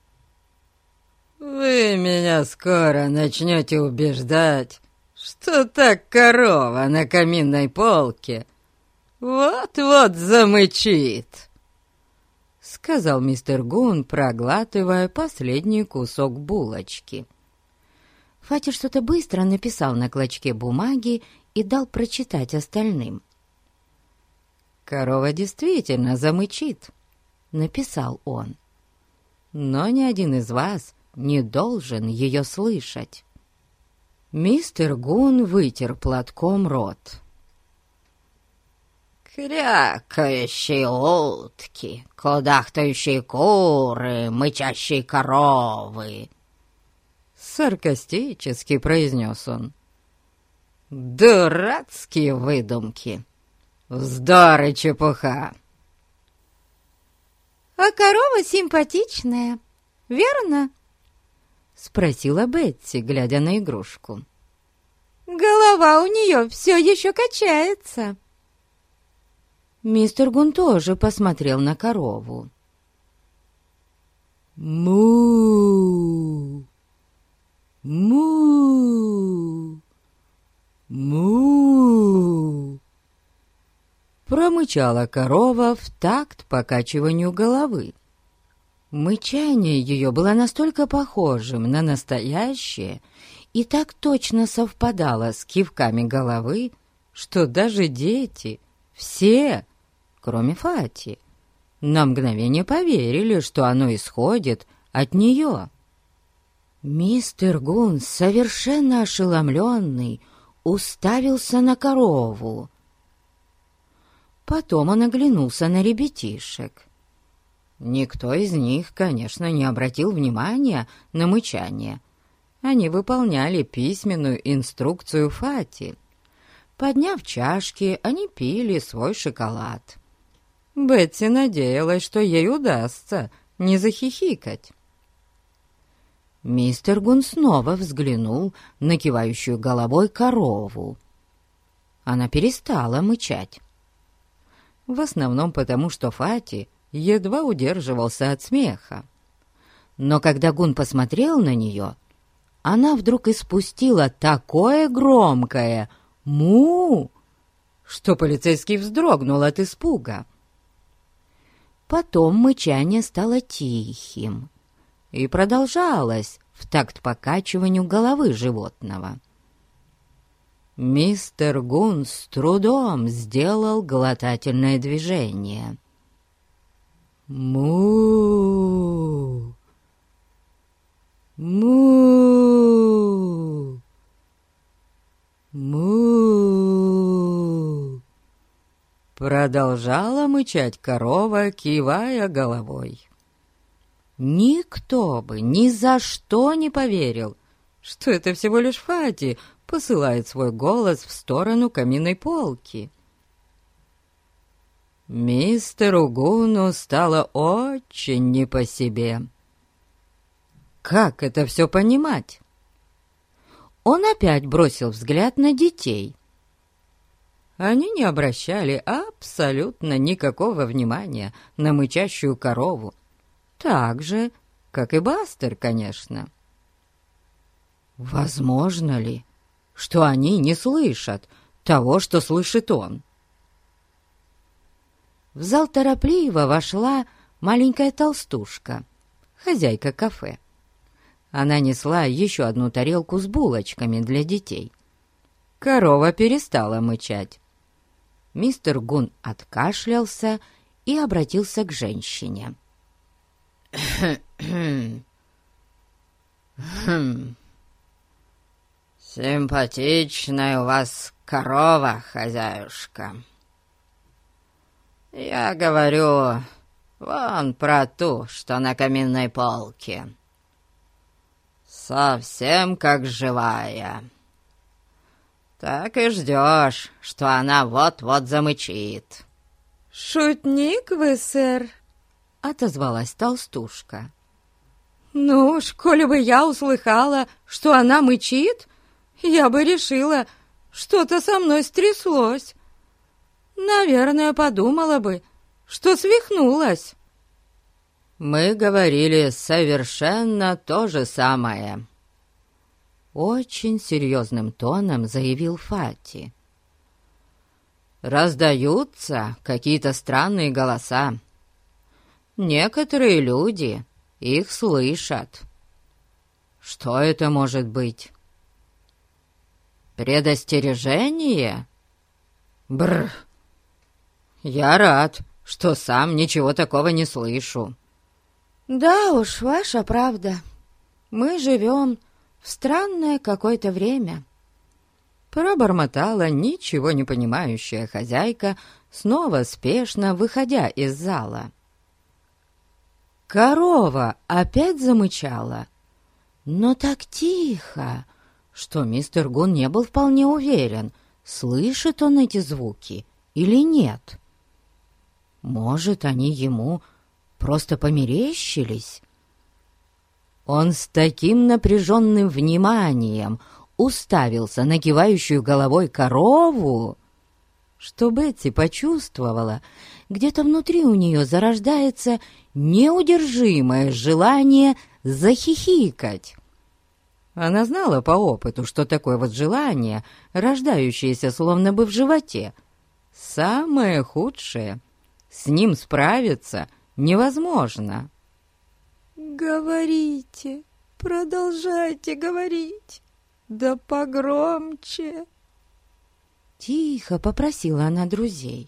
«Вы меня скоро начнете убеждать, что так корова на каминной полке вот-вот замычит», — сказал мистер Гун, проглатывая последний кусок булочки. Фати что-то быстро написал на клочке бумаги и дал прочитать остальным. «Корова действительно замычит», — написал он. «Но ни один из вас не должен ее слышать». Мистер Гун вытер платком рот. «Крякающие утки, кудахтающие куры, мычащие коровы», — саркастически произнес он. «Дурацкие выдумки, вздор и чепуха». «А корова симпатичная, верно?» — спросила Бетси, глядя на игрушку. «Голова у нее все еще качается». Мистер Гун тоже посмотрел на корову. «Му! Му! Му!» Промычала корова в такт покачиванию головы. Мычание ее было настолько похожим на настоящее и так точно совпадало с кивками головы, что даже дети, все, кроме Фати, на мгновение поверили, что оно исходит от нее. Мистер Гун, совершенно ошеломленный, уставился на корову. Потом он оглянулся на ребятишек. Никто из них, конечно, не обратил внимания на мычание. Они выполняли письменную инструкцию Фати. Подняв чашки, они пили свой шоколад. Бетси надеялась, что ей удастся не захихикать. Мистер Гун снова взглянул на кивающую головой корову. Она перестала мычать. В основном потому, что Фати едва удерживался от смеха. Но когда Гун посмотрел на нее, она вдруг испустила такое громкое «му», что полицейский вздрогнул от испуга. Потом мычание стало тихим и продолжалось в такт покачиванию головы животного. Мистер Гун с трудом сделал глотательное движение. «Му! Му! Му!» Продолжала мычать корова, кивая головой. Никто бы ни за что не поверил, что это всего лишь Фати посылает свой голос в сторону каминной полки. Мистеру Гуну стало очень не по себе. Как это все понимать? Он опять бросил взгляд на детей. Они не обращали абсолютно никакого внимания на мычащую корову. Так же, как и Бастер, конечно. Возможно ли, что они не слышат того, что слышит он? В зал торопливо вошла маленькая толстушка, хозяйка кафе. Она несла еще одну тарелку с булочками для детей. Корова перестала мычать. Мистер Гун откашлялся и обратился к женщине. «Хм... Симпатичная у вас корова, хозяюшка. Я говорю вон про ту, что на каминной полке. Совсем как живая. Так и ждешь, что она вот-вот замычит». «Шутник вы, сэр», — отозвалась толстушка. «Ну уж, коли бы я услыхала, что она мычит, я бы решила, что-то со мной стряслось. Наверное, подумала бы, что свихнулась». «Мы говорили совершенно то же самое», — очень серьезным тоном заявил Фати. «Раздаются какие-то странные голоса. Некоторые люди их слышат. Что это может быть? предостережение? Бррр! Я рад, что сам ничего такого не слышу». «Да уж, ваша правда. Мы живем в странное какое-то время», — пробормотала ничего не понимающая хозяйка, снова спешно выходя из зала. Корова опять замычала, но так тихо, что мистер Гун не был вполне уверен, слышит он эти звуки или нет. Может, они ему просто померещились? Он с таким напряженным вниманием уставился на кивающую головой корову, что Бетси почувствовала, где-то внутри у нее зарождается неудержимое желание захихикать. Она знала по опыту, что такое вот желание, рождающееся словно бы в животе, самое худшее. С ним справиться невозможно. «Говорите, продолжайте говорить, да погромче!» Тихо попросила она друзей.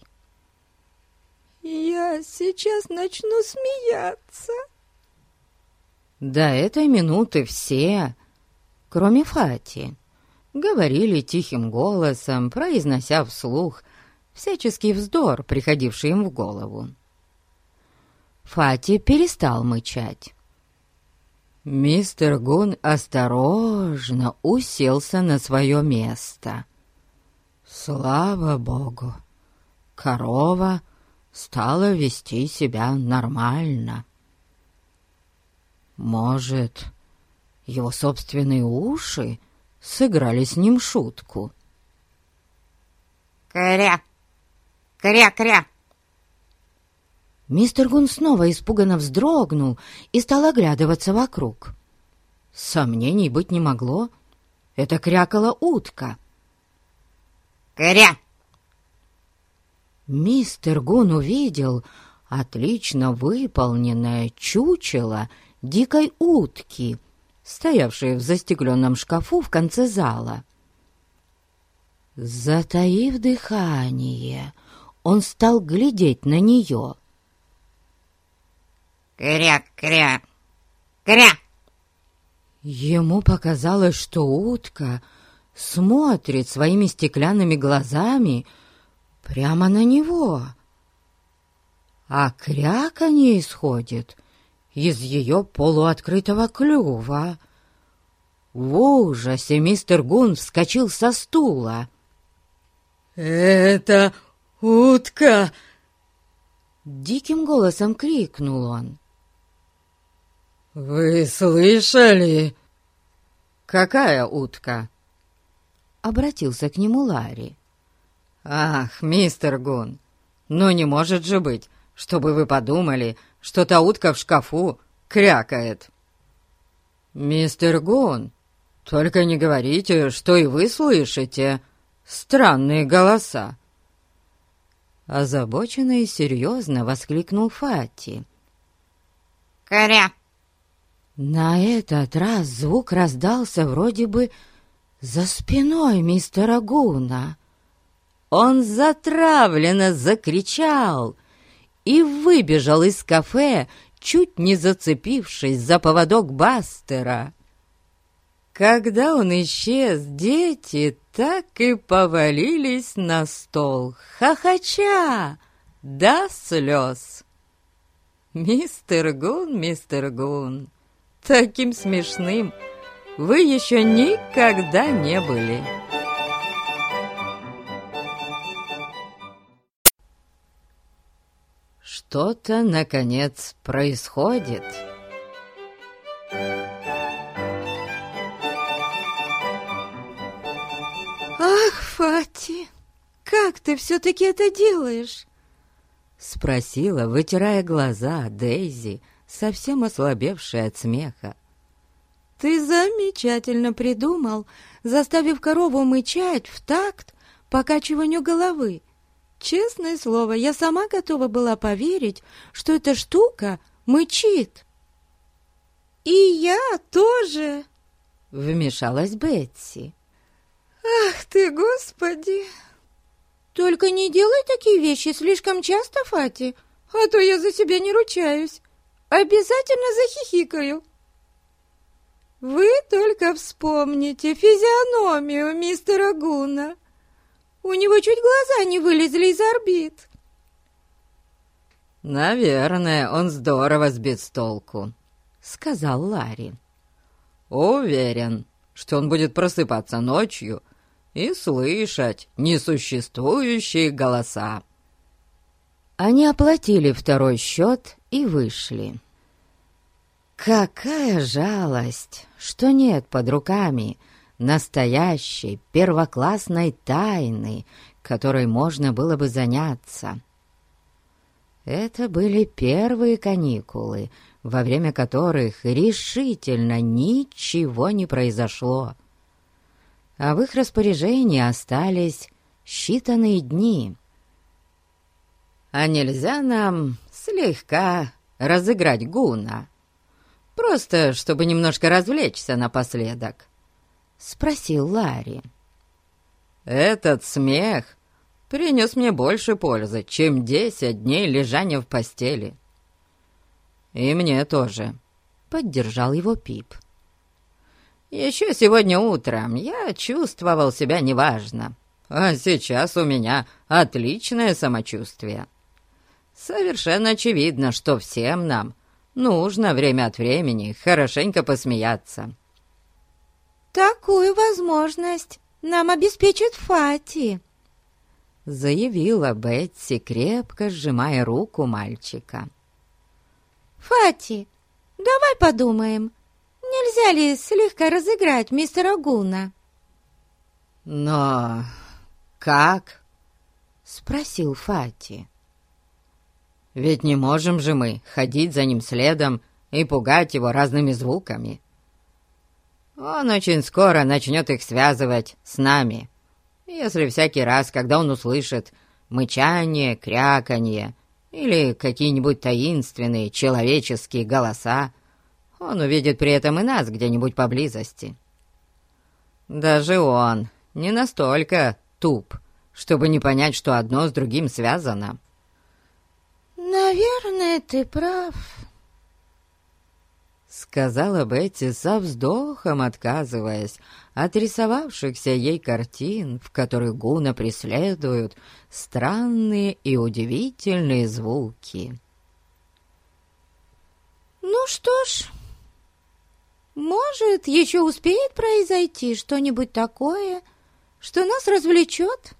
«Я сейчас начну смеяться!» До этой минуты все, кроме Фати, говорили тихим голосом, произнося вслух всяческий вздор, приходивший им в голову. Фати перестал мычать. Мистер Гун осторожно уселся на свое место. Слава богу, корова стала вести себя нормально. Может, его собственные уши сыграли с ним шутку? «Кря! Кря-кря!» Мистер Гун снова испуганно вздрогнул и стал оглядываться вокруг. Сомнений быть не могло. Это крякала утка. «Кря!» Мистер Гун увидел отлично выполненное чучело дикой утки, стоявшее в застекленном шкафу в конце зала. Затаив дыхание, он стал глядеть на нее. «Кря-кря! Кря!» Ему показалось, что утка смотрит своими стеклянными глазами прямо на него, а кряканье исходит из ее полуоткрытого клюва. В ужасе мистер Гун вскочил со стула. «Это утка!» — диким голосом крикнул он. «Вы слышали?» «Какая утка?» — обратился к нему Ларри. «Ах, мистер Гун, ну не может же быть, чтобы вы подумали, что та утка в шкафу крякает!» «Мистер Гун, только не говорите, что и вы слышите странные голоса!» Озабоченно и серьезно воскликнул Фати. «Кря!» На этот раз звук раздался вроде бы за спиной мистера Гуна. Он затравленно закричал и выбежал из кафе, чуть не зацепившись за поводок Бастера. Когда он исчез, дети так и повалились на стол, хохоча до слез. «Мистер Гун, мистер Гун, таким смешным вы еще никогда не были!» Что-то, наконец, происходит. «Ах, Фати, как ты все-таки это делаешь?» — спросила, вытирая глаза, Дейзи, совсем ослабевшая от смеха. «Ты замечательно придумал, заставив корову мычать в такт покачиванию головы. Честное слово, я сама готова была поверить, что эта штука мычит». «И я тоже», — вмешалась Бетси. Ах ты, Господи! Только не делай такие вещи слишком часто, Фати, а то я за себя не ручаюсь. Обязательно захихикаю. Вы только вспомните физиономию мистера Гуна. У него чуть глаза не вылезли из орбит. «Наверное, он здорово сбит с толку», — сказал Ларри. «Уверен, что он будет просыпаться ночью и слышать несуществующие голоса». Они оплатили второй счет и вышли. Какая жалость, что нет под руками настоящей первоклассной тайны, которой можно было бы заняться. Это были первые каникулы, во время которых решительно ничего не произошло, а в их распоряжении остались считанные дни. «А нельзя нам слегка разыграть Гуна, просто чтобы немножко развлечься напоследок?» — спросил Ларри. «Этот смех принес мне больше пользы, чем десять дней лежания в постели». «И мне тоже», — поддержал его Пип. «Еще сегодня утром я чувствовал себя неважно, а сейчас у меня отличное самочувствие. Совершенно очевидно, что всем нам нужно время от времени хорошенько посмеяться». «Такую возможность нам обеспечит Фати», — заявила Бетси, крепко сжимая руку мальчика. «Фати, давай подумаем, нельзя ли слегка разыграть мистера Гуна?» «Но как?» — спросил Фати. «Ведь не можем же мы ходить за ним следом и пугать его разными звуками. Он очень скоро начнет их связывать с нами, если всякий раз, когда он услышит мычание, кряканье или какие-нибудь таинственные человеческие голоса, он увидит при этом и нас где-нибудь поблизости. Даже он не настолько туп, чтобы не понять, что одно с другим связано». «Наверное, ты прав», — сказала Бетти со вздохом, отказываясь от рисовавшихся ей картин, в которых Гуна преследуют странные и удивительные звуки. «Ну что ж, может, еще успеет произойти что-нибудь такое, что нас развлечет?»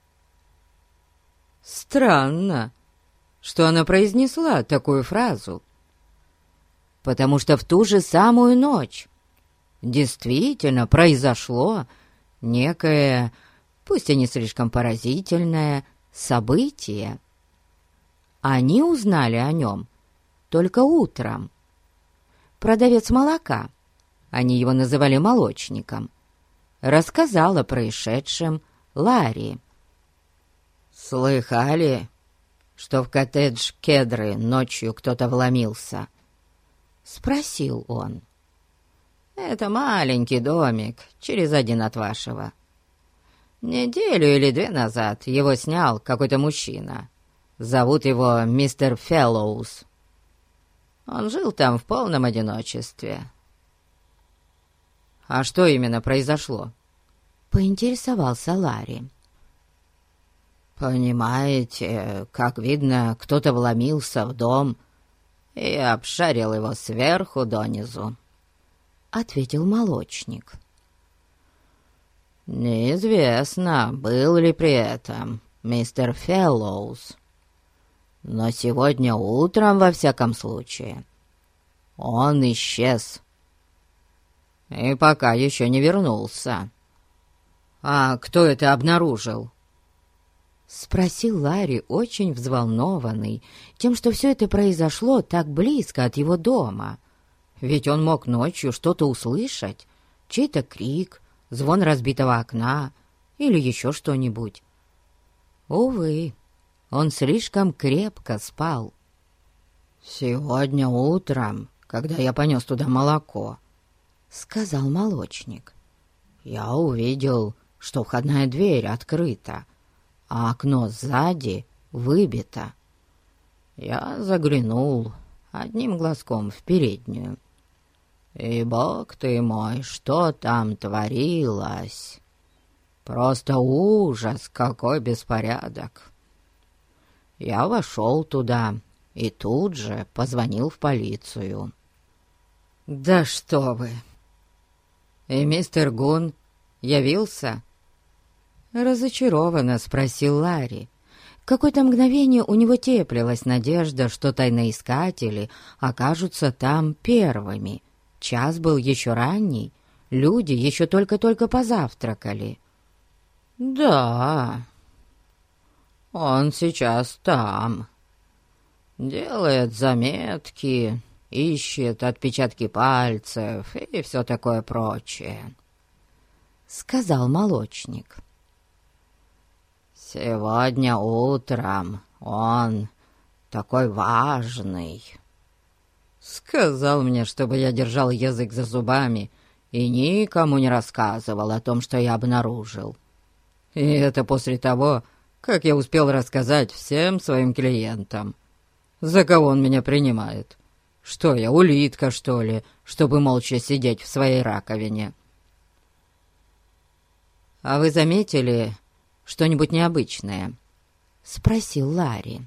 Странно, что она произнесла такую фразу, потому что в ту же самую ночь действительно произошло некое, пусть и не слишком поразительное, событие. Они узнали о нем только утром. Продавец молока, они его называли молочником, рассказал о происшедшем Ларри. «Слыхали, что в коттедж Кедры ночью кто-то вломился?» — спросил он. «Это маленький домик, через один от вашего. Неделю или две назад его снял какой-то мужчина. Зовут его мистер Феллоуз. Он жил там в полном одиночестве». «А что именно произошло?» — поинтересовался Ларри. «Понимаете, как видно, кто-то вломился в дом и обшарил его сверху донизу», — ответил молочник. «Неизвестно, был ли при этом мистер Феллоуз, но сегодня утром, во всяком случае, он исчез и пока еще не вернулся». «А кто это обнаружил?» — спросил Ларри, очень взволнованный тем, что все это произошло так близко от его дома. Ведь он мог ночью что-то услышать, чей-то крик, звон разбитого окна или еще что-нибудь. Увы, он слишком крепко спал. «Сегодня утром, когда я понес туда молоко, — сказал молочник, — я увидел, что входная дверь открыта, а окно сзади выбито. Я заглянул одним глазком в переднюю. И, бог ты мой, что там творилось! Просто ужас, какой беспорядок! Я вошел туда и тут же позвонил в полицию. «Да что вы! И мистер Гун явился?» Разочарованно спросил Ларри. Какое-то мгновение у него теплилась надежда, что тайноискатели окажутся там первыми. Час был еще ранний, люди еще только-только позавтракали. «Да, он сейчас там. Делает заметки, ищет отпечатки пальцев и все такое прочее», — сказал молочник. «Сегодня утром он такой важный. Сказал мне, чтобы я держал язык за зубами и никому не рассказывал о том, что я обнаружил. И это после того, как я успел рассказать всем своим клиентам. За кого он меня принимает? Что я, улитка, что ли, чтобы молча сидеть в своей раковине?» «А вы заметили что-нибудь необычное?» — спросил Ларри.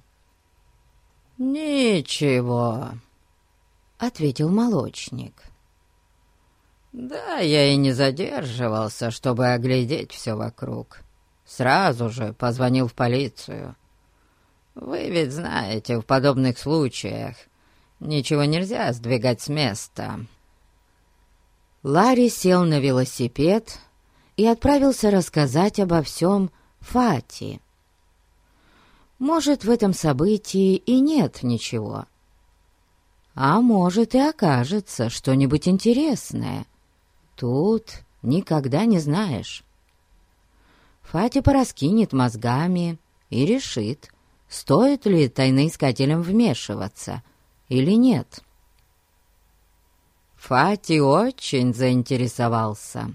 «Ничего», — ответил молочник. «Да, я и не задерживался, чтобы оглядеть все вокруг. Сразу же позвонил в полицию. Вы ведь знаете, в подобных случаях ничего нельзя сдвигать с места». Ларри сел на велосипед и отправился рассказать обо всем Фати. Может, в этом событии и нет ничего. А может, и окажется что-нибудь интересное. Тут никогда не знаешь. Фати пораскинет мозгами и решит, стоит ли тайноискателям вмешиваться или нет. Фати очень заинтересовался.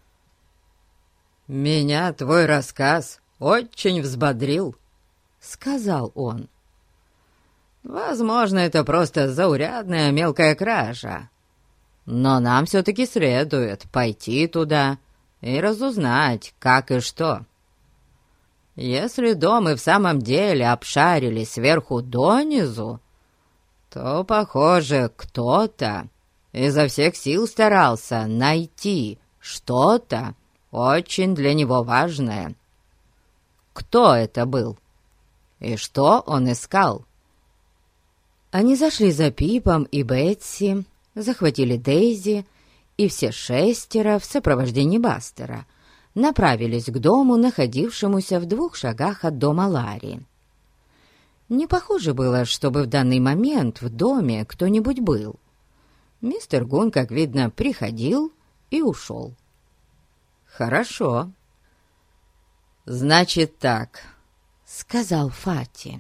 «Меня твой рассказ очень взбодрил», — сказал он. «Возможно, это просто заурядная мелкая кража. Но нам все-таки следует пойти туда и разузнать, как и что. Если дом и в самом деле обшарили сверху донизу, то, похоже, кто-то изо всех сил старался найти что-то очень для него важное. Кто это был? И что он искал?» Они зашли за Пипом и Бетси, захватили Дейзи, и все шестеро в сопровождении Бастера направились к дому, находившемуся в двух шагах от дома Ларри. Не похоже было, чтобы в данный момент в доме кто-нибудь был. Мистер Гун, как видно, приходил и ушел. «Хорошо. Значит так», — сказал Фати.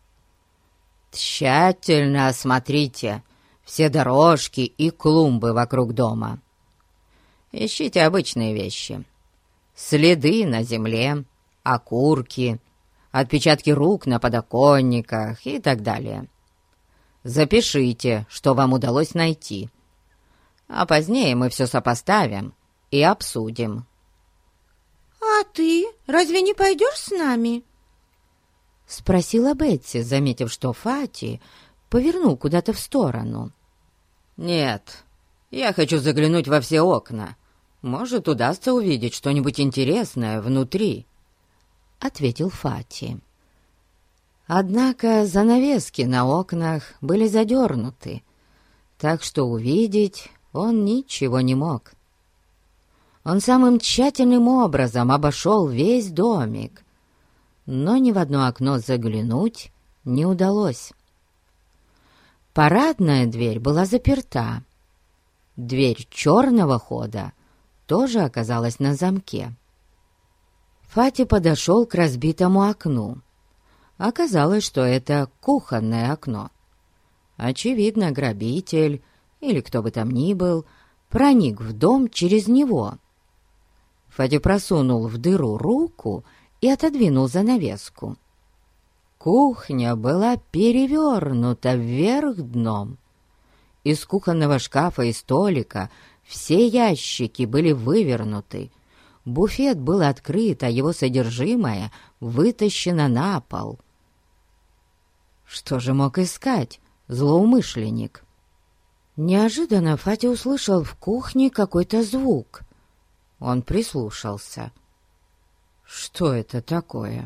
«Тщательно осмотрите все дорожки и клумбы вокруг дома. Ищите обычные вещи. Следы на земле, окурки, отпечатки рук на подоконниках и так далее. Запишите, что вам удалось найти. А позднее мы все сопоставим и обсудим». «А ты разве не пойдешь с нами?» — спросила Бетси, заметив, что Фати повернул куда-то в сторону. «Нет, я хочу заглянуть во все окна. Может, удастся увидеть что-нибудь интересное внутри», — ответил Фати. Однако занавески на окнах были задернуты, так что увидеть он ничего не мог. Он самым тщательным образом обошел весь домик, но ни в одно окно заглянуть не удалось. Парадная дверь была заперта. Дверь черного хода тоже оказалась на замке. Фати подошел к разбитому окну. Оказалось, что это кухонное окно. Очевидно, грабитель, или кто бы там ни был, проник в дом через него. Фати просунул в дыру руку и отодвинул занавеску. Кухня была перевернута вверх дном. Из кухонного шкафа и столика все ящики были вывернуты. Буфет был открыт, а его содержимое вытащено на пол. Что же мог искать злоумышленник? Неожиданно Фати услышал в кухне какой-то звук. Он прислушался. Что это такое?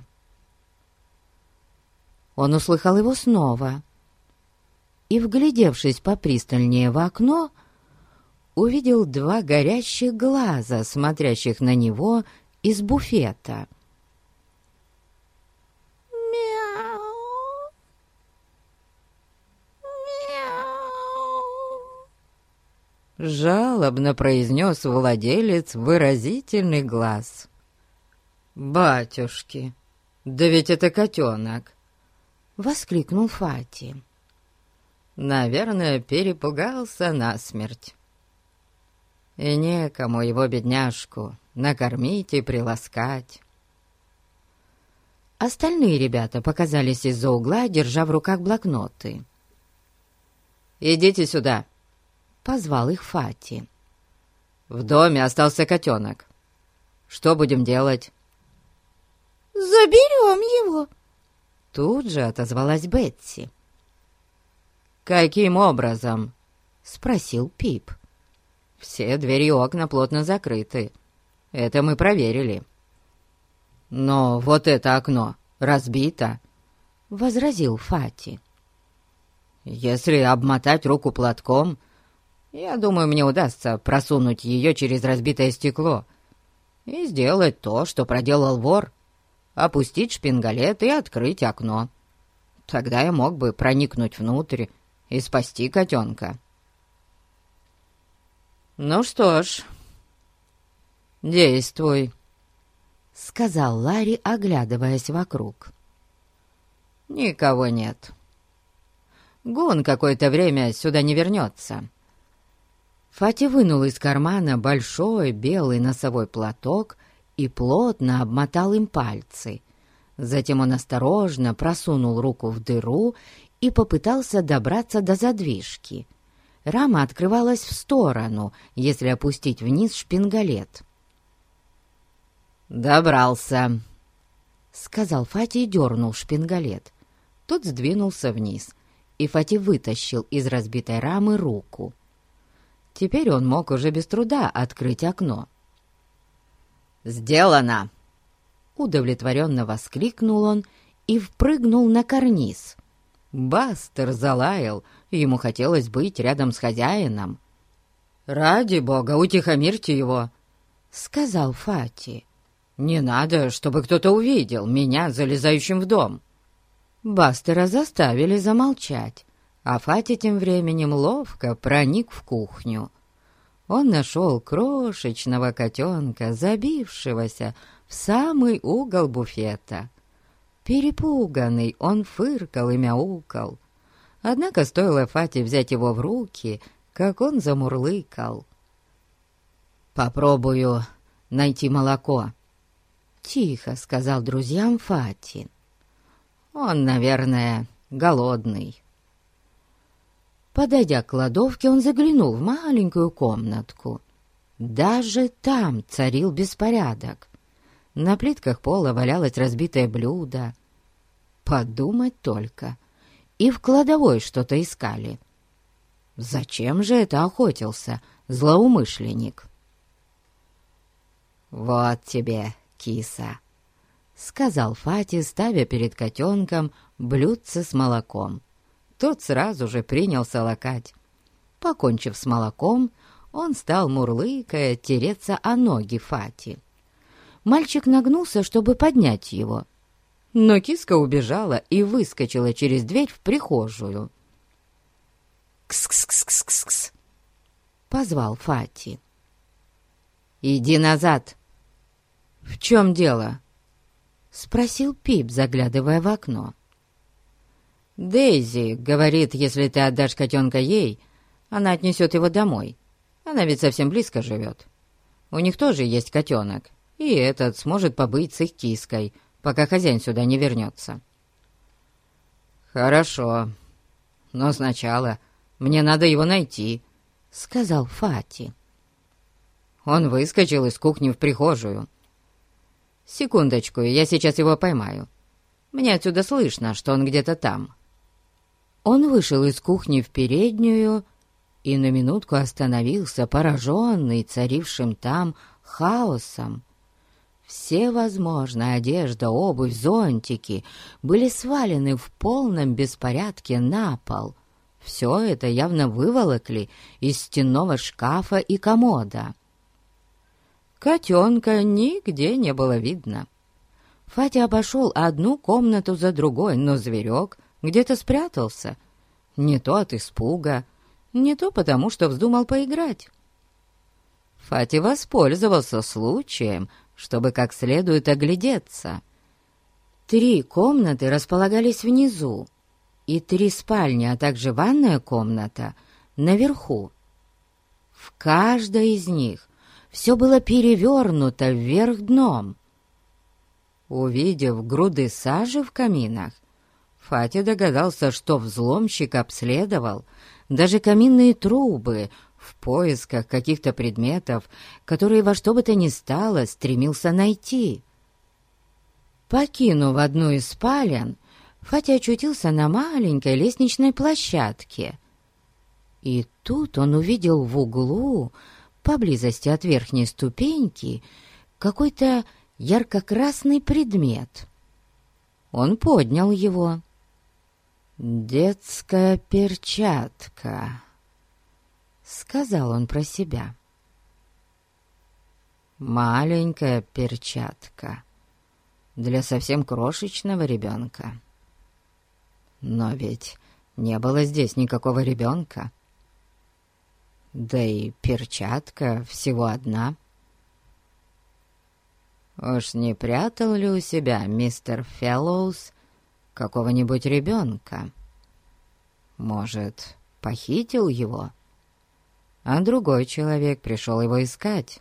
Он услыхал его снова и, вглядевшись попристальнее в окно, увидел два горящих глаза, смотрящих на него из буфета. Мяу! Мяу! Жалобно произнес владелец выразительный глаз. «Батюшки, да ведь это котенок!» — воскликнул Фати. «Наверное, перепугался насмерть. И некому его, бедняжку, накормить и приласкать». Остальные ребята показались из-за угла, держа в руках блокноты. «Идите сюда!» — позвал их Фати. «В доме остался котенок. Что будем делать?» «Заберем его!» Тут же отозвалась Бетси. «Каким образом?» — спросил Пип. «Все двери и окна плотно закрыты. Это мы проверили». «Но вот это окно разбито», — возразил Фати. «Если обмотать руку платком, я думаю, мне удастся просунуть ее через разбитое стекло и сделать то, что проделал вор. Опустить шпингалет и открыть окно. Тогда я мог бы проникнуть внутрь и спасти котенка». «Ну что ж, действуй», — сказал Ларри, оглядываясь вокруг. «Никого нет. Гун какое-то время сюда не вернется». Фати вынул из кармана большой белый носовой платок и плотно обмотал им пальцы. Затем он осторожно просунул руку в дыру и попытался добраться до задвижки. Рама открывалась в сторону, если опустить вниз шпингалет. «Добрался», — сказал Фати и дернул шпингалет. Тот сдвинулся вниз, и Фати вытащил из разбитой рамы руку. Теперь он мог уже без труда открыть окно. «Сделано!» — удовлетворенно воскликнул он и впрыгнул на карниз. Бастер залаял, ему хотелось быть рядом с хозяином. «Ради бога, утихомирьте его!» — сказал Фати. «Не надо, чтобы кто-то увидел меня, залезающим в дом». Бастера заставили замолчать, а Фати тем временем ловко проник в кухню. Он нашел крошечного котенка, забившегося в самый угол буфета. Перепуганный, он фыркал и мяукал. Однако стоило Фати взять его в руки, как он замурлыкал. «Попробую найти молоко», — тихо сказал друзьям Фати. «Он, наверное, голодный». Подойдя к кладовке, он заглянул в маленькую комнатку. Даже там царил беспорядок. На плитках пола валялось разбитое блюдо. Подумать только. И в кладовой что-то искали. Зачем же это охотился злоумышленник? «Вот тебе, киса», — сказал Фати, ставя перед котенком блюдце с молоком. Тот сразу же принялся лакать. Покончив с молоком, он стал, мурлыкая, тереться о ноги Фати. Мальчик нагнулся, чтобы поднять его, но киска убежала и выскочила через дверь в прихожую. «Кс-кс-кс-кс-кс!» — позвал Фати. «Иди назад!» «В чем дело?» — спросил Пип, заглядывая в окно. «Дейзи говорит, если ты отдашь котенка ей, она отнесет его домой. Она ведь совсем близко живет. У них тоже есть котенок, и этот сможет побыть с их киской, пока хозяин сюда не вернется». «Хорошо, но сначала мне надо его найти», — сказал Фати. «Он выскочил из кухни в прихожую. Секундочку, я сейчас его поймаю. Мне отсюда слышно, что он где-то там». Он вышел из кухни в переднюю и на минутку остановился, пораженный царившим там хаосом. Всевозможная одежда, обувь, зонтики были свалены в полном беспорядке на пол. Все это явно выволокли из стенного шкафа и комода. Котенка нигде не было видно. Фати обошел одну комнату за другой, но зверек где-то спрятался. Не то от испуга, не то потому, что вздумал поиграть. Фати воспользовался случаем, чтобы как следует оглядеться. Три комнаты располагались внизу, и три спальни, а также ванная комната наверху. В каждой из них все было перевернуто вверх дном. Увидев груды сажи в каминах, Фати догадался, что взломщик обследовал даже каминные трубы в поисках каких-то предметов, которые во что бы то ни стало стремился найти. Покинув одну из спален, Фати очутился на маленькой лестничной площадке. И тут он увидел в углу, поблизости от верхней ступеньки, какой-то ярко-красный предмет. Он поднял его. «Детская перчатка», — сказал он про себя. «Маленькая перчатка для совсем крошечного ребенка. Но ведь не было здесь никакого ребенка. Да и перчатка всего одна. Уж не прятал ли у себя мистер Феллоус какого-нибудь ребенка? Может, похитил его, а другой человек пришел его искать?»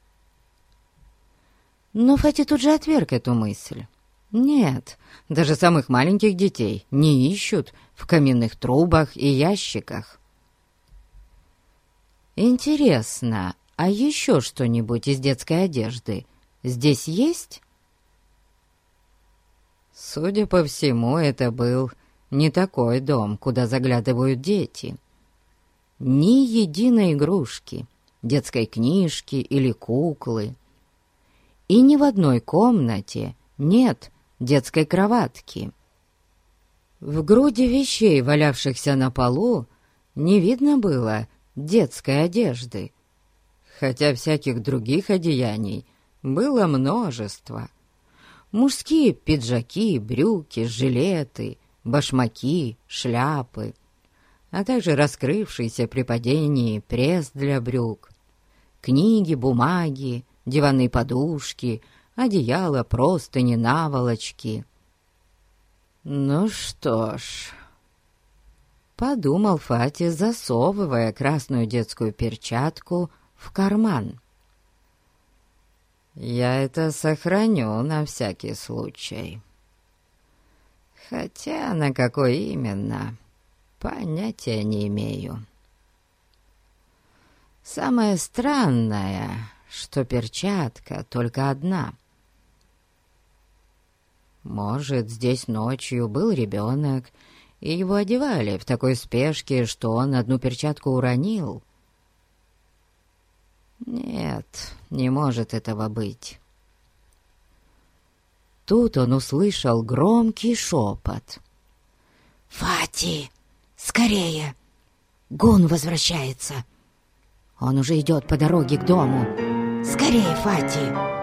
Но Фати тут же отверг эту мысль. Нет, даже самых маленьких детей не ищут в каминных трубах и ящиках. «Интересно, а еще что-нибудь из детской одежды здесь есть?» Судя по всему, это был не такой дом, куда заглядывают дети. Ни единой игрушки, детской книжки или куклы. И ни в одной комнате нет детской кроватки. В груди вещей, валявшихся на полу, не видно было детской одежды, хотя всяких других одеяний было множество. Мужские пиджаки, брюки, жилеты, башмаки, шляпы, а также раскрывшийся при падении пресс для брюк, книги, бумаги, диванные подушки, одеяла, простыни, наволочки. «Ну что ж», — подумал Фати, засовывая красную детскую перчатку в карман, «я это сохраню на всякий случай. Хотя на какой именно, понятия не имею. Самое странное, что перчатка только одна. Может, здесь ночью был ребенок, и его одевали в такой спешке, что он одну перчатку уронил. Нет, не может этого быть». Тут он услышал громкий шепот. «Фати, скорее! Гун возвращается! Он уже идет по дороге к дому! Скорее, Фати!»